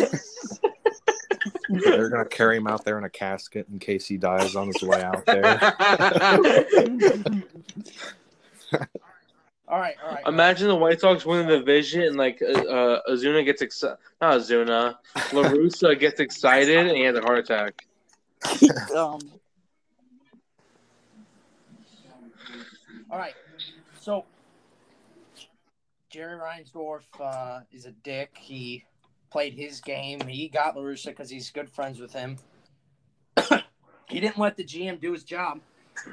They're gonna carry him out there in a casket in case he dies on his way out there. All right, all right. Imagine the White Sox winning the division and like uh, Ozuna gets excited. Not Ozuna. La Russa gets excited and he has a heart attack. um, All right. So Jerry Reinsdorf uh, is a dick. He played his game. He got La Russa because he's good friends with him. He didn't let the G M do his job.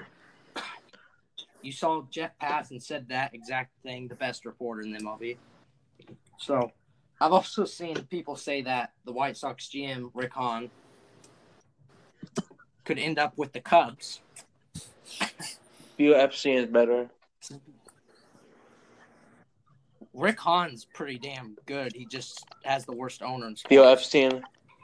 You saw Jeff Passan said that exact thing, the best reporter in the M L B. So I've also seen people say that the White Sox G M, Rick Hahn, could end up with the Cubs. Theo Epstein is better. Rick Hahn's pretty damn good. He just has the worst owner in sports. Theo Epstein.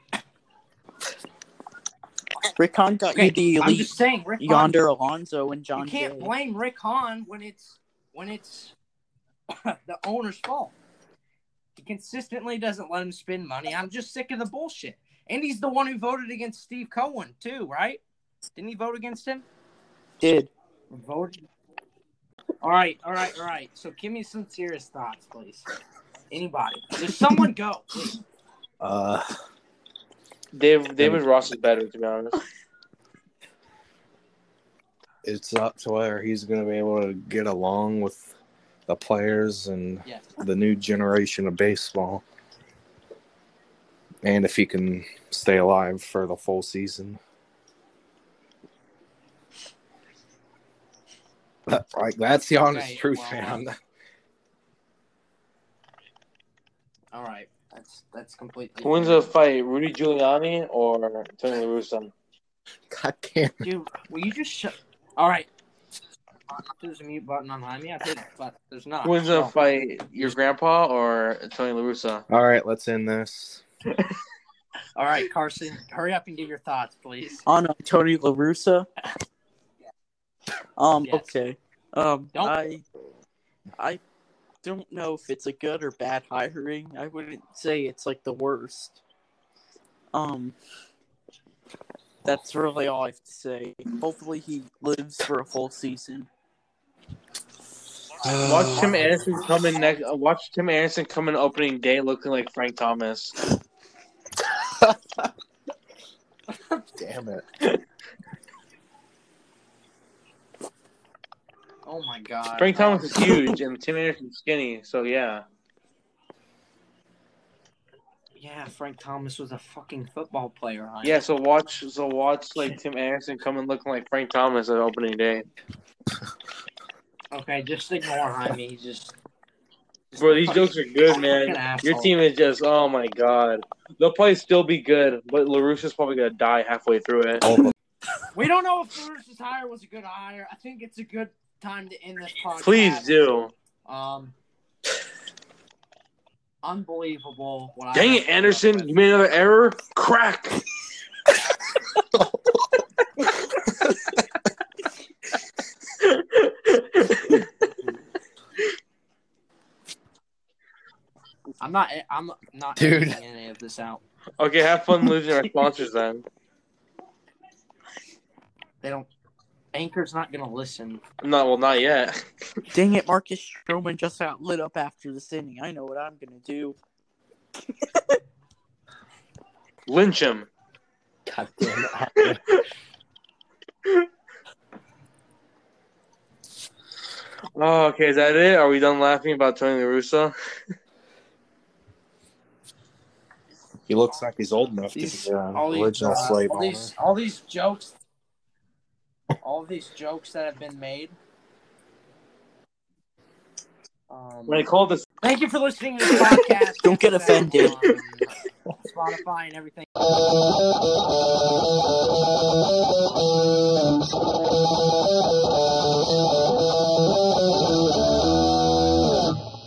Rick Hahn got Okay, you the I'm elite just saying, Rick Hahn, Yonder Alonso and John you can't Jay. blame Rick Hahn when it's when it's the owner's fault. He consistently doesn't let him spend money. I'm just sick of the bullshit. And he's the one who voted against Steve Cohen too, right? Didn't he vote against him? Did. Voted. All right, all right, all right. So give me some serious thoughts, please. Anybody, just someone go, please. Uh, Dave, David Ross is better, to be honest. it's up to whether he's going to be able to get along with the players and Yes. the new generation of baseball, and if he can stay alive for the full season. That- Like that's the honest Okay, truth, well, man. All right, that's that's completely. Who wins fair. the fight, Rudy Giuliani or Tony La Russa? God damn. Dude, will you just shut? All right. There's a mute button on Jaime. I think, but there's not. Who wins the So, fight, your grandpa or Tony La Russa? All right, let's end this. all right, Carson, hurry up and give your thoughts, please. On uh, Tony La Russa. Um. Yes. Okay. Um. Don't- I. I don't know if it's a good or bad hiring. I wouldn't say it's like the worst. Um. That's really all I have to say. Hopefully, he lives for a full season. Watch Tim Anderson come in next. Uh, watch Tim Anderson come in opening day looking like Frank Thomas. Damn it. Oh my God. Frank Thomas is huge and Tim Anderson's skinny, so yeah. Yeah, Frank Thomas was a fucking football player. Jaime. Yeah, so watch, so watch like Tim Anderson come in looking like Frank Thomas at opening day. Okay, just ignore Jaime. He's just. Bro, these jokes are good, Fucking man. asshole. Your team is just, oh my god. They'll probably still be good, but LaRussa's probably gonna die halfway through it. Oh, We don't know if Bruce's hire was a good hire. I think it's a good time to end this podcast. Please do. Um. Unbelievable. What I Dang have it, to put Anderson! up You made another error. Crack. with. I'm not. I'm not Dude. editing any of this out. Okay, have fun losing our sponsors then. They don't. Anchor's not gonna listen. Not well, not yet. Dang it, Marcus Stroman just got lit up after this inning. I know what I'm gonna do. Lynch him. God damn it. Oh, okay, is that it? Are we done laughing about Tony La Russa? He looks like he's old enough These, to be an all these, original uh, slave all owner. these, all these jokes, all these jokes that have been made. Um, When I call this. thank you for listening to this podcast. Don't get offended. On Spotify and everything. Thank you.